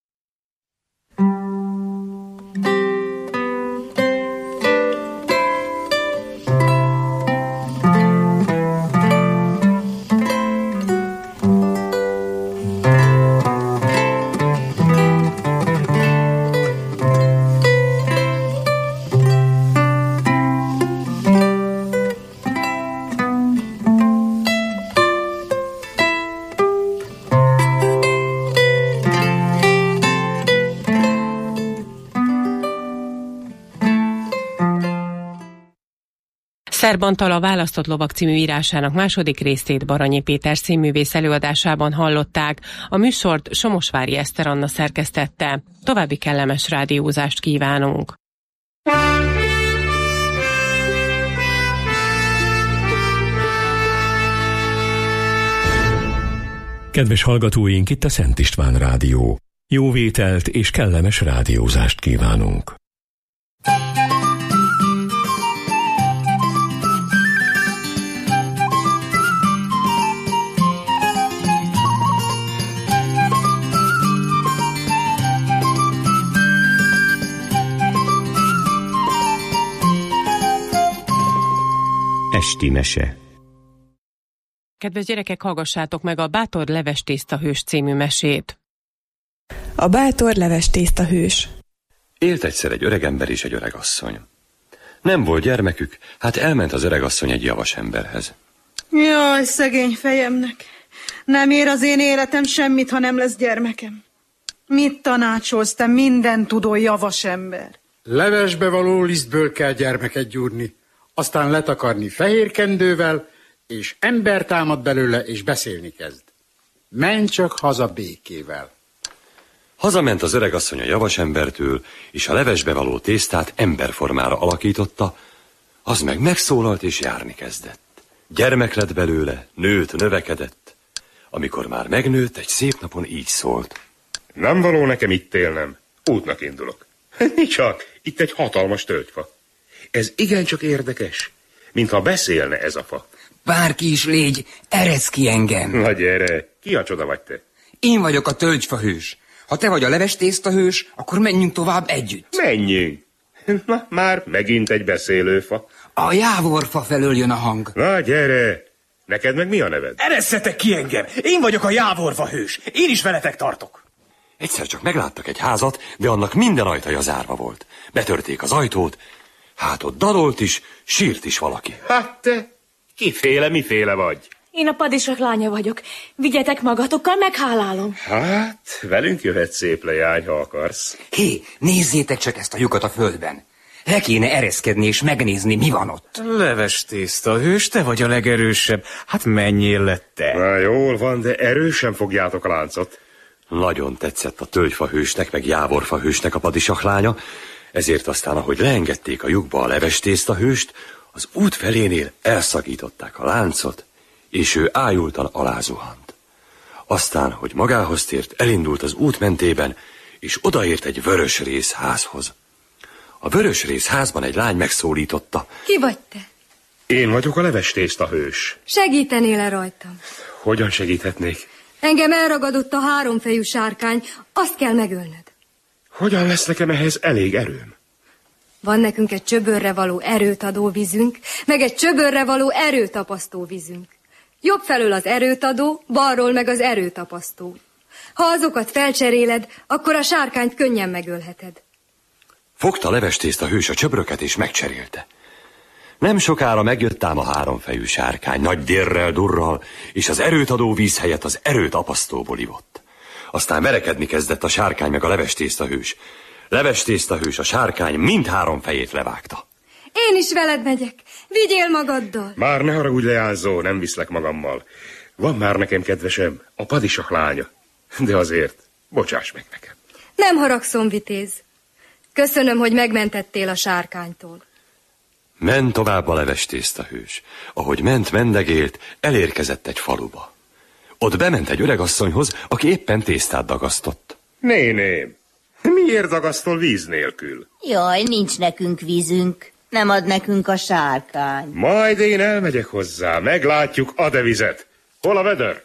Szerb Antal a Választott lovak című írásának második részét Baranyi Péter színművész előadásában hallották. A műsort Somosvári Eszter Anna szerkesztette. További kellemes rádiózást kívánunk. Kedves hallgatóink, itt a Szent István Rádió. Jó vételt és kellemes rádiózást kívánunk. Esti mese. Kedves gyerekek, hallgassátok meg a Bátor levestészta hős című mesét. A bátor levestészta hős. Élt egyszer egy öregember és egy öregasszony. Nem volt gyermekük, hát elment az öregasszony egy javas emberhez. Jaj, szegény fejemnek. Nem ér az én életem semmit, ha nem lesz gyermekem. Mit tanácsolsz, te minden tudó javas ember? Levesbe való lisztből kell gyermeket gyúrni, aztán letakarni fehér kendővel, és ember támad belőle, és beszélni kezd. Menj csak haza békével. Hazament az öregasszony a javas embertől, és a levesbe való tésztát emberformára alakította, az meg megszólalt és járni kezdett. Gyermek lett belőle, nőtt, növekedett. Amikor már megnőtt, egy szép napon így szólt. Nem való nekem itt élnem, útnak indulok. Csak, itt egy hatalmas tölgyfa. Ez igencsak érdekes, mintha beszélne ez a fa. Bárki is légy, eresz ki engem. Na gyere, ki a csoda vagy te? Én vagyok a tölgyfa hős. Ha te vagy a levestészta hős, akkor menjünk tovább együtt. Menjünk. Na, már megint egy beszélőfa. A jávorfa felől jön a hang. Na, gyere! Neked meg mi a neved? Eresszetek ki engem! Én vagyok a jávorfa hős. Én is veletek tartok. Egyszer csak megláttak egy házat, de annak minden ajtaja zárva volt. Betörték az ajtót, hát ott dalolt is, sírt is valaki. Hát te, kiféle, miféle vagy? Én a padisok lánya vagyok. Vigyetek magatokkal, meghálálom. Hát, velünk jöhet szép leány, ha akarsz. Hé, nézzétek csak ezt a lyukat a földben. Le kéne ereszkedni és megnézni, mi van ott. Leves tészta hős, te vagy a legerősebb. Hát menjél le te. Na, jól van, de erősen fogjátok a láncot. Nagyon tetszett a tölgyfa hősnek, meg jávorfa hősnek a padisak lánya, ezért aztán, ahogy leengedték a lyukba a leves tészta hőst, az út felénél elszakították a láncot, és ő ájultan alázuhant. Aztán, hogy magához tért, elindult az út mentében, és odaért egy vörösrész házhoz. A vörösrész házban egy lány megszólította. Ki vagy te? Én vagyok a leves tészta hős. Segítenél-e rajtam? Hogyan segíthetnék? Engem elragadott a háromfejű sárkány, azt kell megölnöd. Hogyan lesz nekem ehhez elég erőm? Van nekünk egy csöbörre való erőt adó vízünk, meg egy csöbörre való erőtapasztó vízünk. Jobb felől az erőtadó, balról meg az erőtapasztó. Ha azokat felcseréled, akkor a sárkányt könnyen megölheted. Fogta leves tészta hős a csöbröket és megcserélte. Nem sokára megjött ám a háromfejű sárkány, nagy dérrel, durral, és az erőtadó víz helyett az erőtapasztóból ivott. Aztán verekedni kezdett a sárkány meg a leves tészta hős. Leves tészta hős a sárkány mindhárom fejét levágta. Én is veled megyek. Vigyél magaddal. Már ne haragudj, leányzó, nem viszlek magammal. Van már nekem kedvesem, a padisak lánya. De azért, bocsáss meg nekem. Nem haragszom, vitéz. Köszönöm, hogy megmentettél a sárkánytól. Ment tovább a leves tészta hős. Ahogy ment, mendegélt, elérkezett egy faluba. Ott bement egy öregasszonyhoz, aki éppen tésztát dagasztott. Néném, miért dagasztol víz nélkül? Jaj, nincs nekünk vízünk. Nem ad nekünk a sárkány. Majd én elmegyek hozzá, meglátjuk, ad-e vizet. Hol a vödör?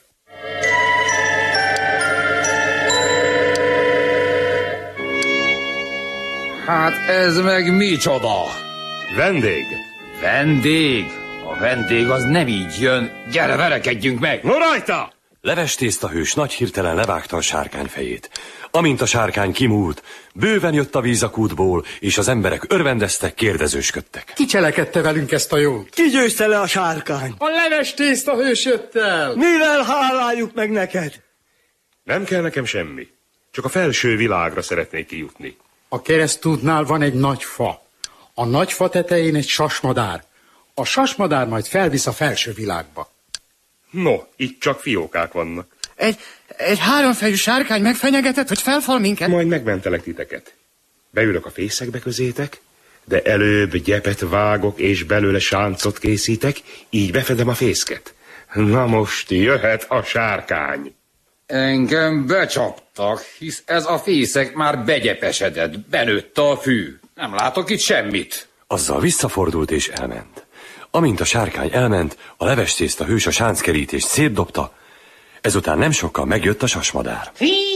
Hát ez meg micsoda? Vendég. Vendég? A vendég az nem így jön. Gyere, verekedjünk meg! No rajta! Leves tészta hős nagy hirtelen levágta a sárkány fejét. Amint a sárkány kimúlt, bőven jött a víz a kútból, és az emberek örvendeztek, kérdezősködtek. Ki cselekedte velünk ezt a jót? Ki győzte le a sárkány? A leves tészta hős jött el. Mivel háláljuk meg neked? Nem kell nekem semmi. Csak a felső világra szeretnék kijutni. A keresztútnál van egy nagy fa. A nagy fa tetején egy sasmadár. A sasmadár majd felvisz a felső világba. No, itt csak fiókák vannak. Egy háromfejű sárkány megfenyegetett, hogy felfal minket? Majd megmentelek titeket. Beülök a fészekbe közétek, de előbb gyepet vágok és belőle sáncot készítek, így befedem a fészket. Na most jöhet a sárkány. Engem becsaptak, hisz ez a fészek már begyepesedett, benőtt a fű. Nem látok itt semmit. Azzal visszafordult és elment. Amint a sárkány elment, a leves tészta hős a sánckerítést szétdobta, ezután nem sokkal megjött a sasmadár.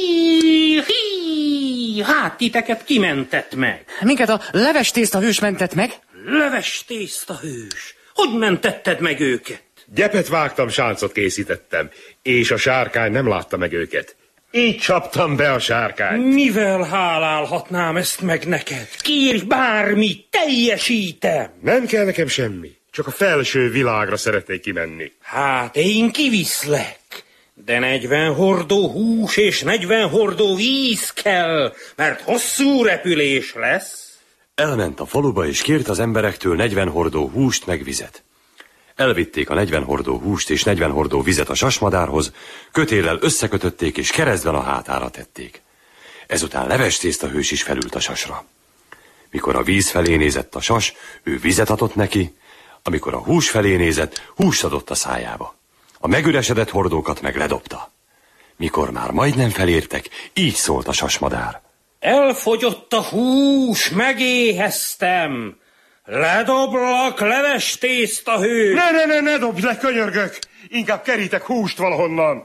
Hát titeket kimentett meg? Minket a leves tészta hős mentett meg? Leves tészta hős? Hogy mentetted meg őket? Gyepet vágtam, sáncot készítettem, és a sárkány nem látta meg őket. Így csaptam be a sárkányt. Mivel hálálhatnám ezt meg neked? Kérj bármit, teljesítem. Nem kell nekem semmi, csak a felső világra szeretnék kimenni. Hát én kiviszlek, de 40 hordó hús és 40 hordó víz kell, mert hosszú repülés lesz. Elment a faluba és kért az emberektől 40 hordó húst meg vizet. Elvitték a 40 hordó húst és 40 hordó vizet a sasmadárhoz, kötéllel összekötötték és keresztben a hátára tették. Ezután leves tészta hős is felült a sasra. Mikor a víz felé nézett a sas, ő vizet adott neki, amikor a hús felé nézett, húst adott a szájába. A megüresedett hordókat meg ledobta. Mikor már majdnem felértek, így szólt a sasmadár. Elfogyott a hús, megéheztem. Ledoblak, leves tészta hős. Ne dobd le, könyörgök! Inkább kerítek húst valahonnan.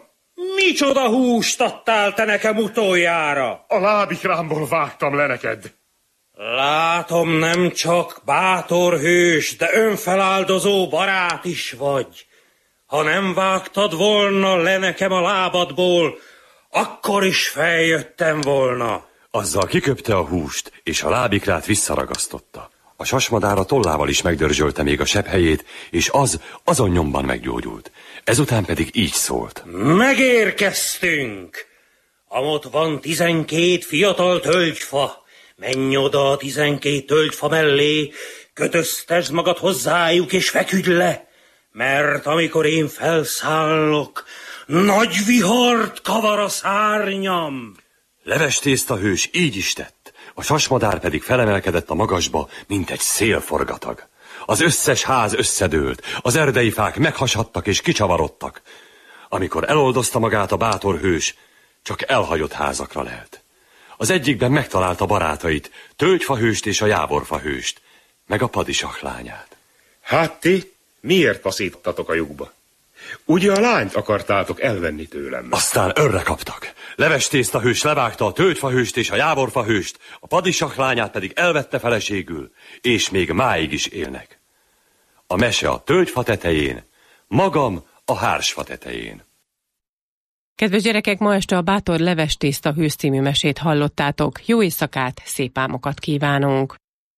Micsoda húst adtál te nekem utoljára? A lábikrámból vágtam le neked. Látom, nem csak bátor hős, de önfeláldozó barát is vagy. Ha nem vágtad volna le nekem a lábadból, akkor is feljöttem volna. Azzal kiköpte a húst, és a lábikrát visszaragasztotta. A sasmadár a tollával is megdörzsölte még a sebhelyét, és az azon nyomban meggyógyult. Ezután pedig így szólt. Megérkeztünk! Amott van 12 fiatal tölgyfa. Menj oda a 12 tölgyfa mellé, kötöztesd magad hozzájuk, és feküdj le, mert amikor én felszállok, nagy vihart kavar a szárnyam. Levestészta hős így is tett, a sasmadár pedig felemelkedett a magasba, mint egy szélforgatag. Az összes ház összedőlt, az erdei fák meghasadtak és kicsavarodtak. Amikor eloldozta magát a bátor hős, csak elhagyott házakra lelt. Az egyikben megtalálta barátait, tölgyfahőst és a jávorfahőst, meg a padisah lányát. Hát ti miért taszítottatok a lyukba? Ugye a lányt akartátok elvenni tőlem? Aztán örre kaptak. Levestészta hős levágta a tölgyfahőst és a jávorfahőst, a padisah lányát pedig elvette feleségül, és még máig is élnek. A mese a tölgyfa tetején, magam a hársfa tetején. Kedves gyerekek, ma este a Bátor levestészta hős című mesét hallottátok. Jó éjszakát, szép álmokat kívánunk!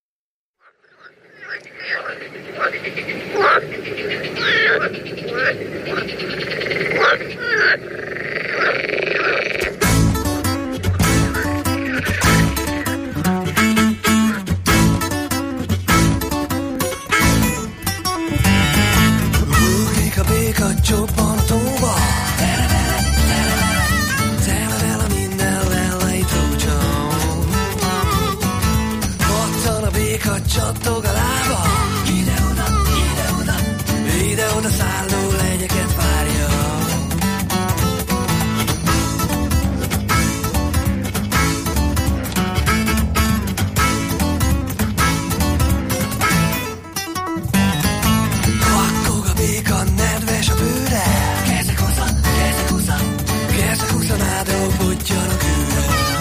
Ugrik a béka csobbantóba, csattog a lába, ide-oda, ide-oda, ide-oda szálló legyeket várja. Vakkog a béka, nedves a bőre, kezek húzza, nádok butjan a kőre.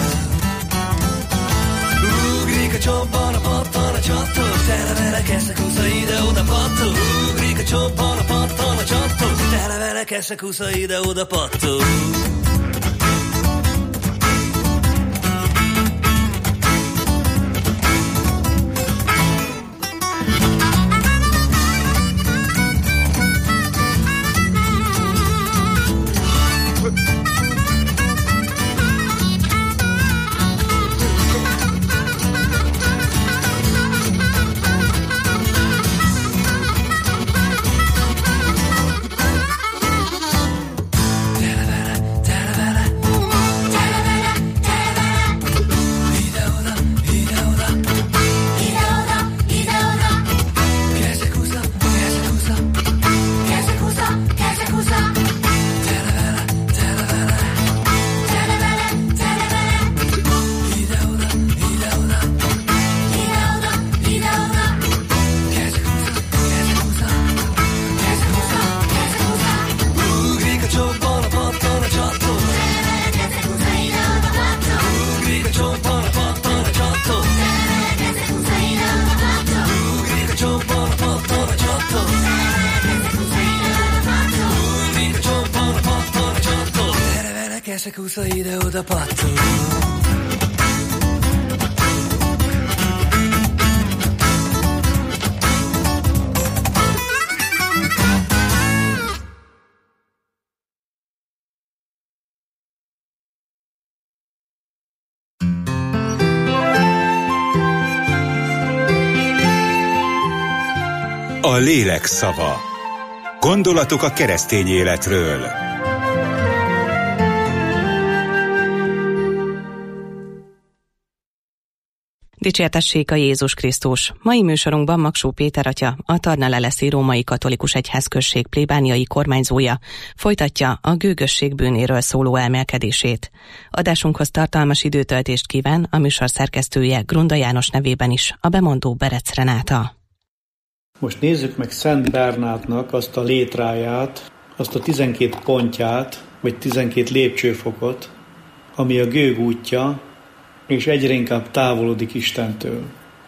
Ugrik a csobban, a pattan, a csattog, tele vele keszekúsza, ide-oda pattog. Ugrik a csobban, a pattan, a csattog, tele vele keszekúsza, ide-oda pattog. Keszekúsza, ide-oda pattog. A lélek szava. Gondolatok a keresztény életről. Dicsértessék a Jézus Krisztus! Mai műsorunkban Magsó Péter atya, a Tarna-Leleszi Római Katolikus Egyházközség plébániai kormányzója folytatja a gőgösség bűnéről szóló elmélkedését. Adásunkhoz tartalmas időtöltést kíván a műsor szerkesztője Grunda János nevében is, a bemondó Berec Renáta. Most nézzük meg Szent Bernátnak azt a létráját, azt a 12 pontját, vagy 12 lépcsőfokot, ami a gőg útja, és egyre inkább távolodik Istentől.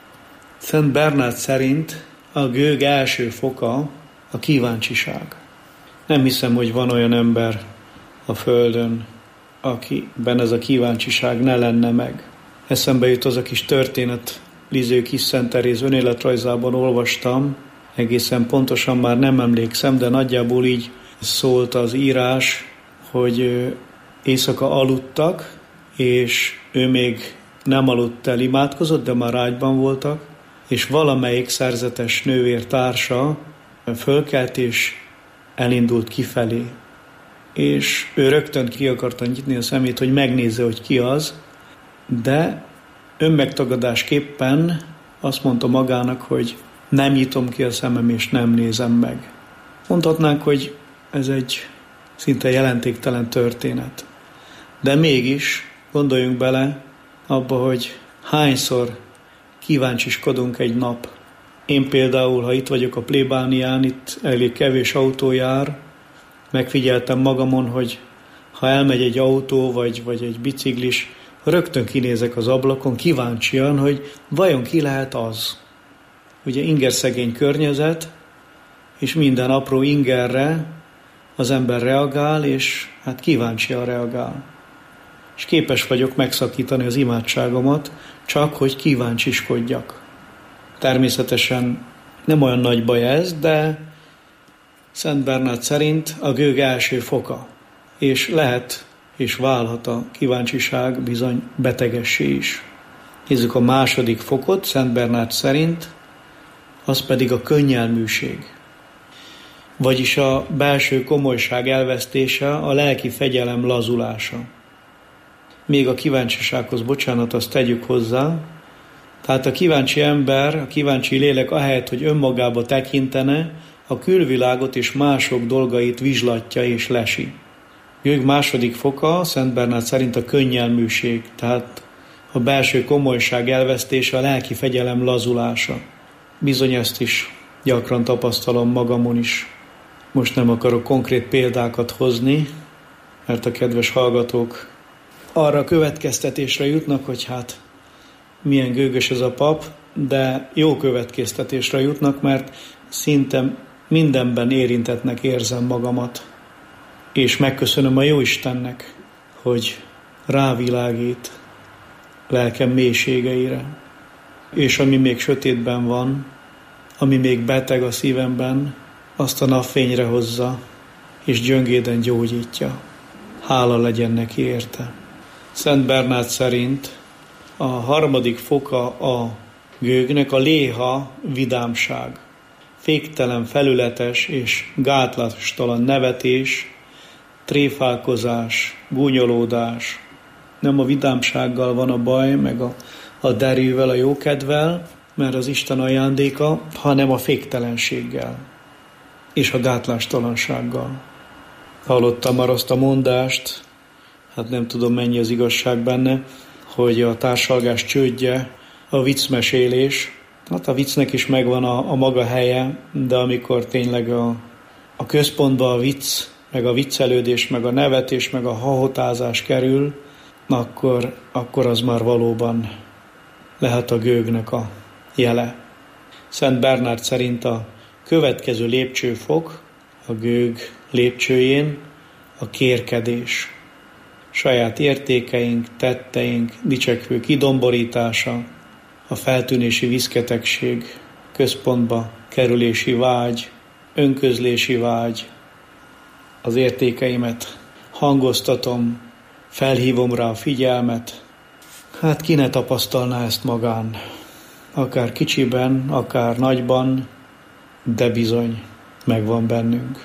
Szent Bernát szerint a gőg első foka a kíváncsiság. Nem hiszem, hogy van olyan ember a Földön, akiben ez a kíváncsiság ne lenne meg. Eszembe jut az a kis történet, Liző Kis Szent Teréz önéletrajzában olvastam, egészen pontosan már nem emlékszem, de nagyjából így szólt az írás, hogy éjszaka aludtak, és ő még nem aludt el, imádkozott, de már ágyban voltak, és valamelyik szerzetes nővértársa fölkelt, és elindult kifelé. És ő rögtön ki akarta nyitni a szemét, hogy megnézze, hogy ki az, de önmegtagadásképpen azt mondta magának, hogy nem nyitom ki a szemem, és nem nézem meg. Mondhatnánk, hogy ez egy szinte jelentéktelen történet. De mégis gondoljunk bele abba, hogy hányszor kíváncsiskodunk egy nap. Én például, ha itt vagyok a plébánián, itt elég kevés autó jár, megfigyeltem magamon, hogy ha elmegy egy autó, vagy egy biciklis, rögtön kinézek az ablakon, kíváncsian, hogy vajon ki lehet az. Ugye ingerszegény környezet, és minden apró ingerre az ember reagál, és hát kíváncsian reagál. És képes vagyok megszakítani az imádságomat, csak hogy kíváncsiskodjak. Természetesen nem olyan nagy baj ez, de Szent Bernát szerint a gőg első foka, és lehet és válhat a kíváncsiság bizony betegessé is. Nézzük a második fokot, Szent Bernát szerint, az pedig a könnyelműség. Vagyis a belső komolyság elvesztése, a lelki fegyelem lazulása. Még a kíváncsisághoz, bocsánat, azt tegyük hozzá. Tehát a kíváncsi ember, a kíváncsi lélek ahelyett, hogy önmagába tekintene, a külvilágot és mások dolgait vizslatja és lesi. Gőg második foka, Szent Bernát szerint a könnyelműség, tehát a belső komolyság elvesztése, a lelki fegyelem lazulása. Bizony ezt is gyakran tapasztalom magamon is. Most nem akarok konkrét példákat hozni, mert a kedves hallgatók arra a következtetésre jutnak, hogy hát milyen gőgös ez a pap, de jó következtetésre jutnak, mert szinte mindenben érintettnek érzem magamat. És megköszönöm a Jóistennek, hogy rávilágít lelkem mélységeire. És ami még sötétben van, ami még beteg a szívemben, azt a napfényre hozza, és gyöngéden gyógyítja. Hála legyen neki érte. Szent Bernát szerint a harmadik foka a gőgnek a léha vidámság. Féktelen, felületes és gátlástalan nevetés, tréfálkozás, gúnyolódás. Nem a vidámsággal van a baj, meg a derűvel, a jókedvel, mert az Isten ajándéka, hanem a féktelenséggel és a gátlástalansággal. Hallottam már azt a mondást, hát nem tudom mennyi az igazság benne, hogy a társalgás csődje a viccmesélés. Hát a viccnek is megvan a maga helye, de amikor tényleg a központba a vicc, meg a viccelődés, meg a nevetés, meg a hahotázás kerül, akkor az már valóban lehet a gőgnek a jele. Szent Bernát szerint a következő lépcsőfok a gőg lépcsőjén a kérkedés. Saját értékeink, tetteink, dicsekvő kidomborítása, a feltűnési viszketegség, központba kerülési vágy, önközlési vágy, az értékeimet hangoztatom, felhívom rá a figyelmet. Hát ki ne tapasztalná ezt magán, akár kicsiben, akár nagyban, de bizony megvan bennünk.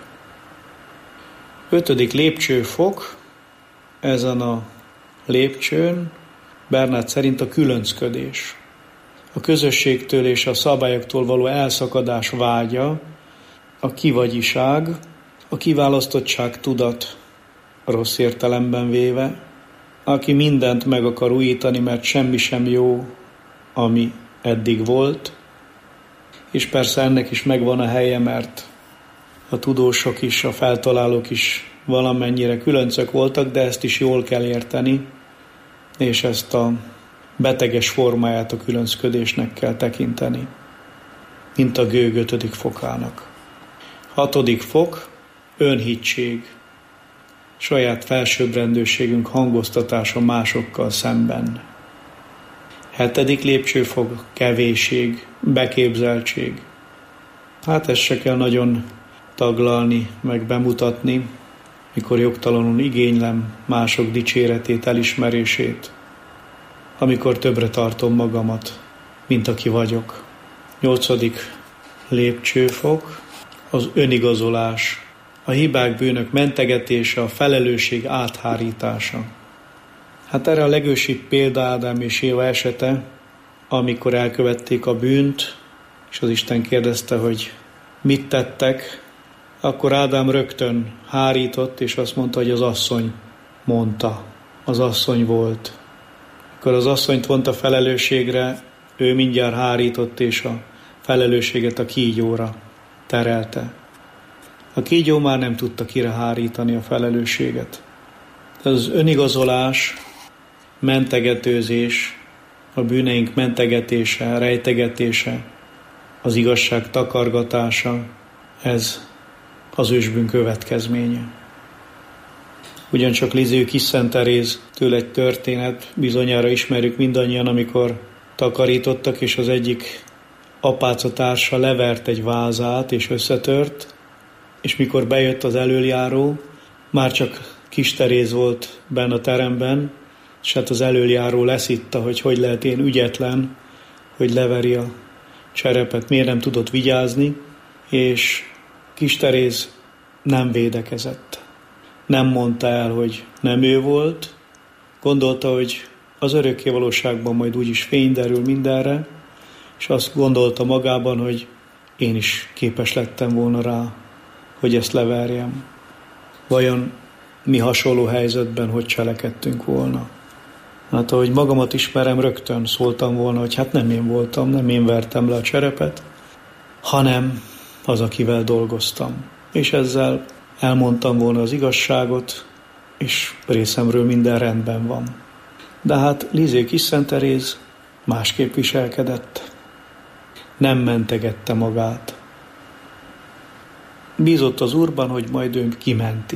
5. lépcsőfok, ezen a lépcsőn Bernát szerint a különcködés. A közösségtől és a szabályoktól való elszakadás vágya, a kivagyiság, a kiválasztottság tudat, rossz értelemben véve, aki mindent meg akar újítani, mert semmi sem jó, ami eddig volt, és persze ennek is megvan a helye, mert a tudósok is, a feltalálók is valamennyire különcök voltak, de ezt is jól kell érteni, és ezt a beteges formáját a különzködésnek kell tekinteni, mint a gőg 5. fokának. 6. fok, önhittség, saját felsőbbrendűségünk hangoztatása másokkal szemben. 7. lépcsőfok, kevésség, beképzeltség. Hát ezt se kell nagyon taglalni, meg bemutatni, mikor jogtalanul igénylem mások dicséretét, elismerését, amikor többre tartom magamat, mint aki vagyok. 8. lépcsőfok, az önigazolás, a hibák, bűnök mentegetése, a felelősség áthárítása. Hát erre a legősibb példa Ádám és Éva esete, amikor elkövették a bűnt, és az Isten kérdezte, hogy mit tettek, akkor Ádám rögtön hárított, és azt mondta, hogy az asszony mondta, az asszony volt. Akkor az asszonyt vonta felelősségre, ő mindjárt hárított, és a felelősséget a kígyóra terelte. A kígyó már nem tudta kire hárítani a felelősséget. Az önigazolás, mentegetőzés, a bűneink mentegetése, rejtegetése, az igazság takargatása, ez az ősbűn következménye. Ugyancsak Liző Kis Szent Teréz tőle egy történet, bizonyára ismerjük mindannyian, amikor takarítottak, és az egyik apácatársa levert egy vázát, és összetört, és mikor bejött az elöljáró, már csak Kis Teréz volt benne a teremben, és hát az elöljáró leszitta, hogy lehet én ügyetlen, hogy leveri a cserepet, miért nem tudott vigyázni, és Kis Teréz nem védekezett. Nem mondta el, hogy nem ő volt, gondolta, hogy az örökké valóságban majd úgyis fény derül mindenre, és azt gondolta magában, hogy én is képes lettem volna rá, hogy ezt leverjem. Vajon mi hasonló helyzetben hogy cselekedtünk volna? Hát ahogy magamat ismerem, rögtön szóltam volna, hogy hát nem én voltam, nem én vertem le a cserepet, hanem az, akivel dolgoztam. És ezzel elmondtam volna az igazságot, és részemről minden rendben van. De hát Lizé Kis Szent Teréz másképp viselkedett. Nem mentegette magát. Bízott az Úrban, hogy majd ő kimenti.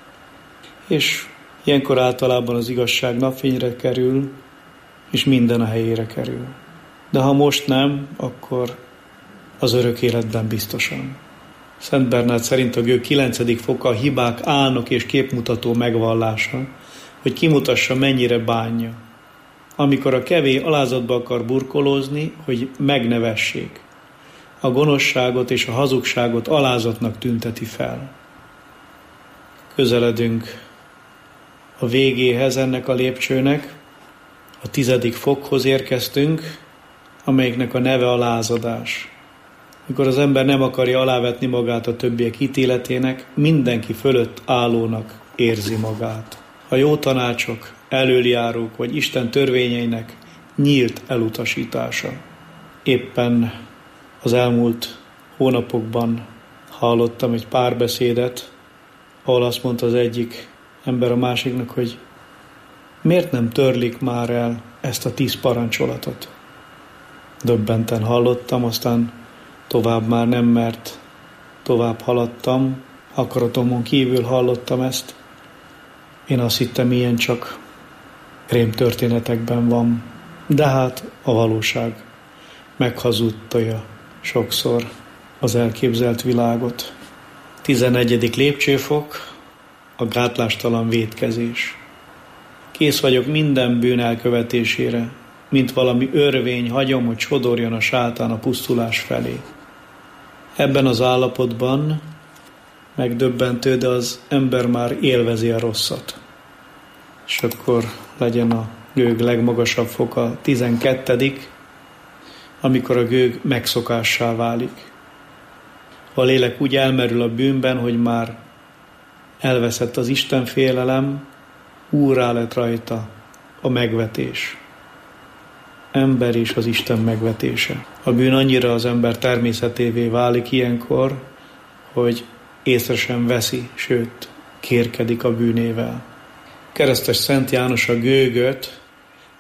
És ilyenkor általában az igazság napfényre kerül, és minden a helyére kerül. De ha most nem, akkor az örök életben biztosan. Szent Bernát szerint a gőg 9. foka a hibák álnok és képmutató megvallása, hogy kimutassa, mennyire bánja. Amikor a kevé alázatba akar burkolózni, hogy megnevessék. A gonoszságot és a hazugságot alázatnak tünteti fel. Közeledünk a végéhez ennek a lépcsőnek, a 10. fokhoz érkeztünk, amelyiknek a neve a lázadás. Mikor az ember nem akarja alávetni magát a többiek ítéletének, mindenki fölött állónak érzi magát. A jó tanácsok, elöljárók vagy Isten törvényeinek nyílt elutasítása. Éppen az elmúlt hónapokban hallottam egy párbeszédet, ahol azt mondta az egyik ember a másiknak, hogy miért nem törlik már el ezt a 10 parancsolatot. Döbbenten hallottam, aztán tovább már nem, mert tovább haladtam, akaratomon kívül hallottam ezt. Én azt hittem, ilyen csak rémtörténetekben van, de hát a valóság meghazudtolja sokszor az elképzelt világot. 11. lépcsőfok, a gátlástalan vétkezés. Kész vagyok minden bűn elkövetésére, mint valami örvény, hagyom, hogy sodorjon a sátán a pusztulás felé. Ebben az állapotban megdöbbentő, de az ember már élvezi a rosszat. És akkor legyen a gőg legmagasabb foka, 12., amikor a gőg megszokássá válik. A lélek úgy elmerül a bűnben, hogy már elveszett az Isten félelem, úrrá lett rajta a megvetés. Ember és az Isten megvetése. A bűn annyira az ember természetévé válik ilyenkor, hogy észre sem veszi, sőt, kérkedik a bűnével. Keresztes Szent János a gőgöt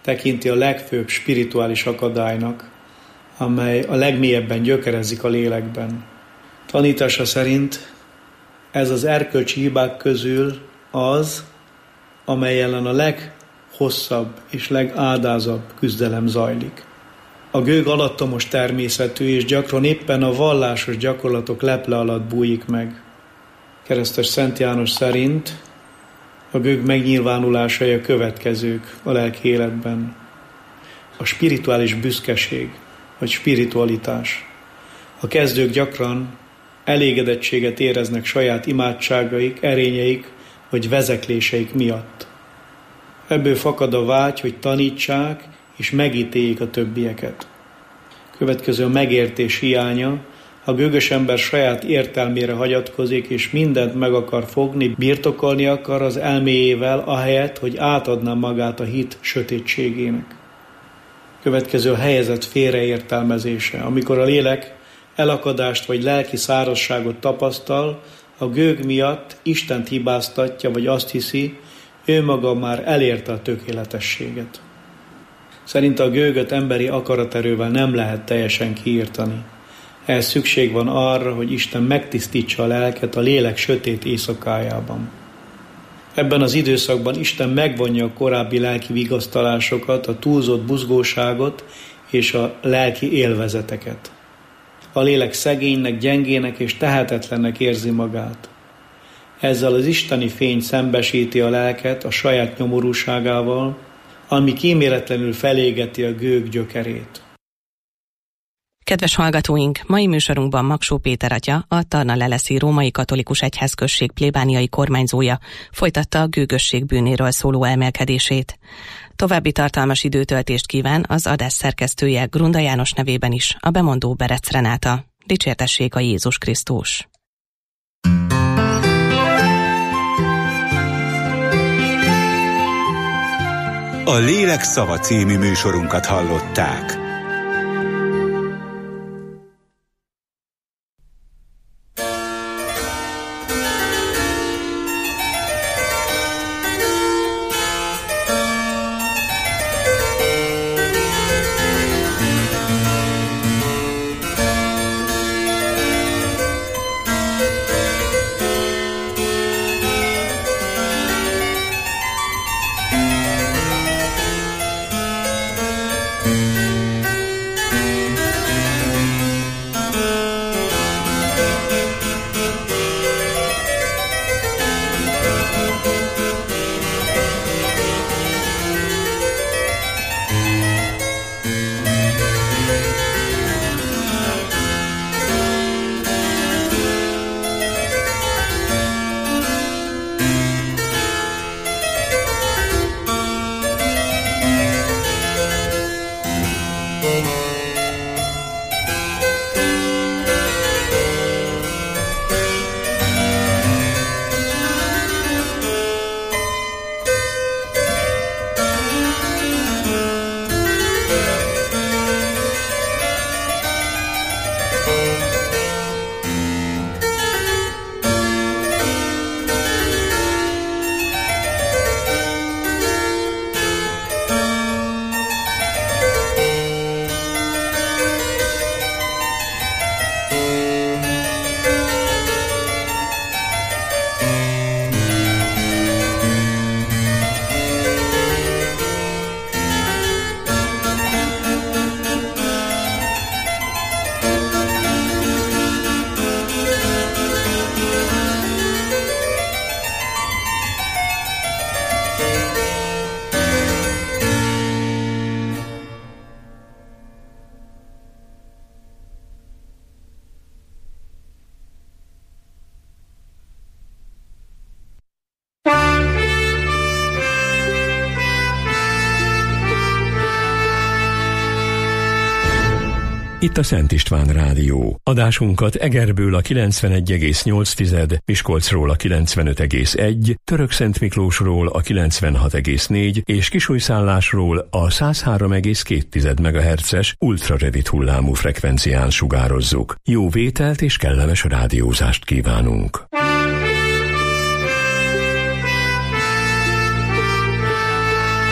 tekinti a legfőbb spirituális akadálynak, amely a legmélyebben gyökerezik a lélekben. Tanítása szerint ez az erkölcsi hibák közül az, amely ellen a leghosszabb és legádázabb küzdelem zajlik. A gőg alattomos természetű, és gyakran éppen a vallásos gyakorlatok leple alatt bújik meg. Keresztes Szent János szerint a gőg megnyilvánulásai a következők a lelki életben. A spirituális büszkeség, vagy spiritualitás. A kezdők gyakran elégedettséget éreznek saját imádságaik, erényeik, vagy vezekléseik miatt. Ebből fakad a vágy, hogy tanítsák és megítéljék a többieket. Következő a megértés hiánya. A gőgös ember saját értelmére hagyatkozik, és mindent meg akar fogni, birtokolni akar az elméjével, ahelyett, hogy átadná magát a hit sötétségének. Következő a helyezet félreértelmezése. Amikor a lélek elakadást vagy lelki szárazságot tapasztal, a gőg miatt Istent hibáztatja, vagy azt hiszi, ő maga már elérte a tökéletességet. Szerinte a gőgöt emberi akaraterővel nem lehet teljesen kiirtani. Ehhez szükség van arra, hogy Isten megtisztítsa a lelket a lélek sötét éjszakájában. Ebben az időszakban Isten megvonja a korábbi lelki vigasztalásokat, a túlzott buzgóságot és a lelki élvezeteket. A lélek szegénynek, gyengének és tehetetlennek érzi magát. Ezzel az isteni fény szembesíti a lelket a saját nyomorúságával, ami kíméletlenül felégeti a gőg gyökerét. Kedves hallgatóink, mai műsorunkban Magsó Péter atya, a Tarna-Leleszi Római Katolikus Egyházközség plébániai kormányzója folytatta a gőgösség bűnéről szóló emelkedését. További tartalmas időtöltést kíván az adás szerkesztője Grunda János nevében is, a bemondó Berec Renáta. Dicsértessék a Jézus Krisztus! A Lélek szava című műsorunkat hallották. Itt a Szent István Rádió. Adásunkat Egerből a 91,8, Miskolcról a 95,1, Törökszentmiklósról a 96,4 és Kisújszállásról a 103,2 MHz-es ultrarövid hullámú frekvencián sugározzuk. Jó vételt és kellemes rádiózást kívánunk!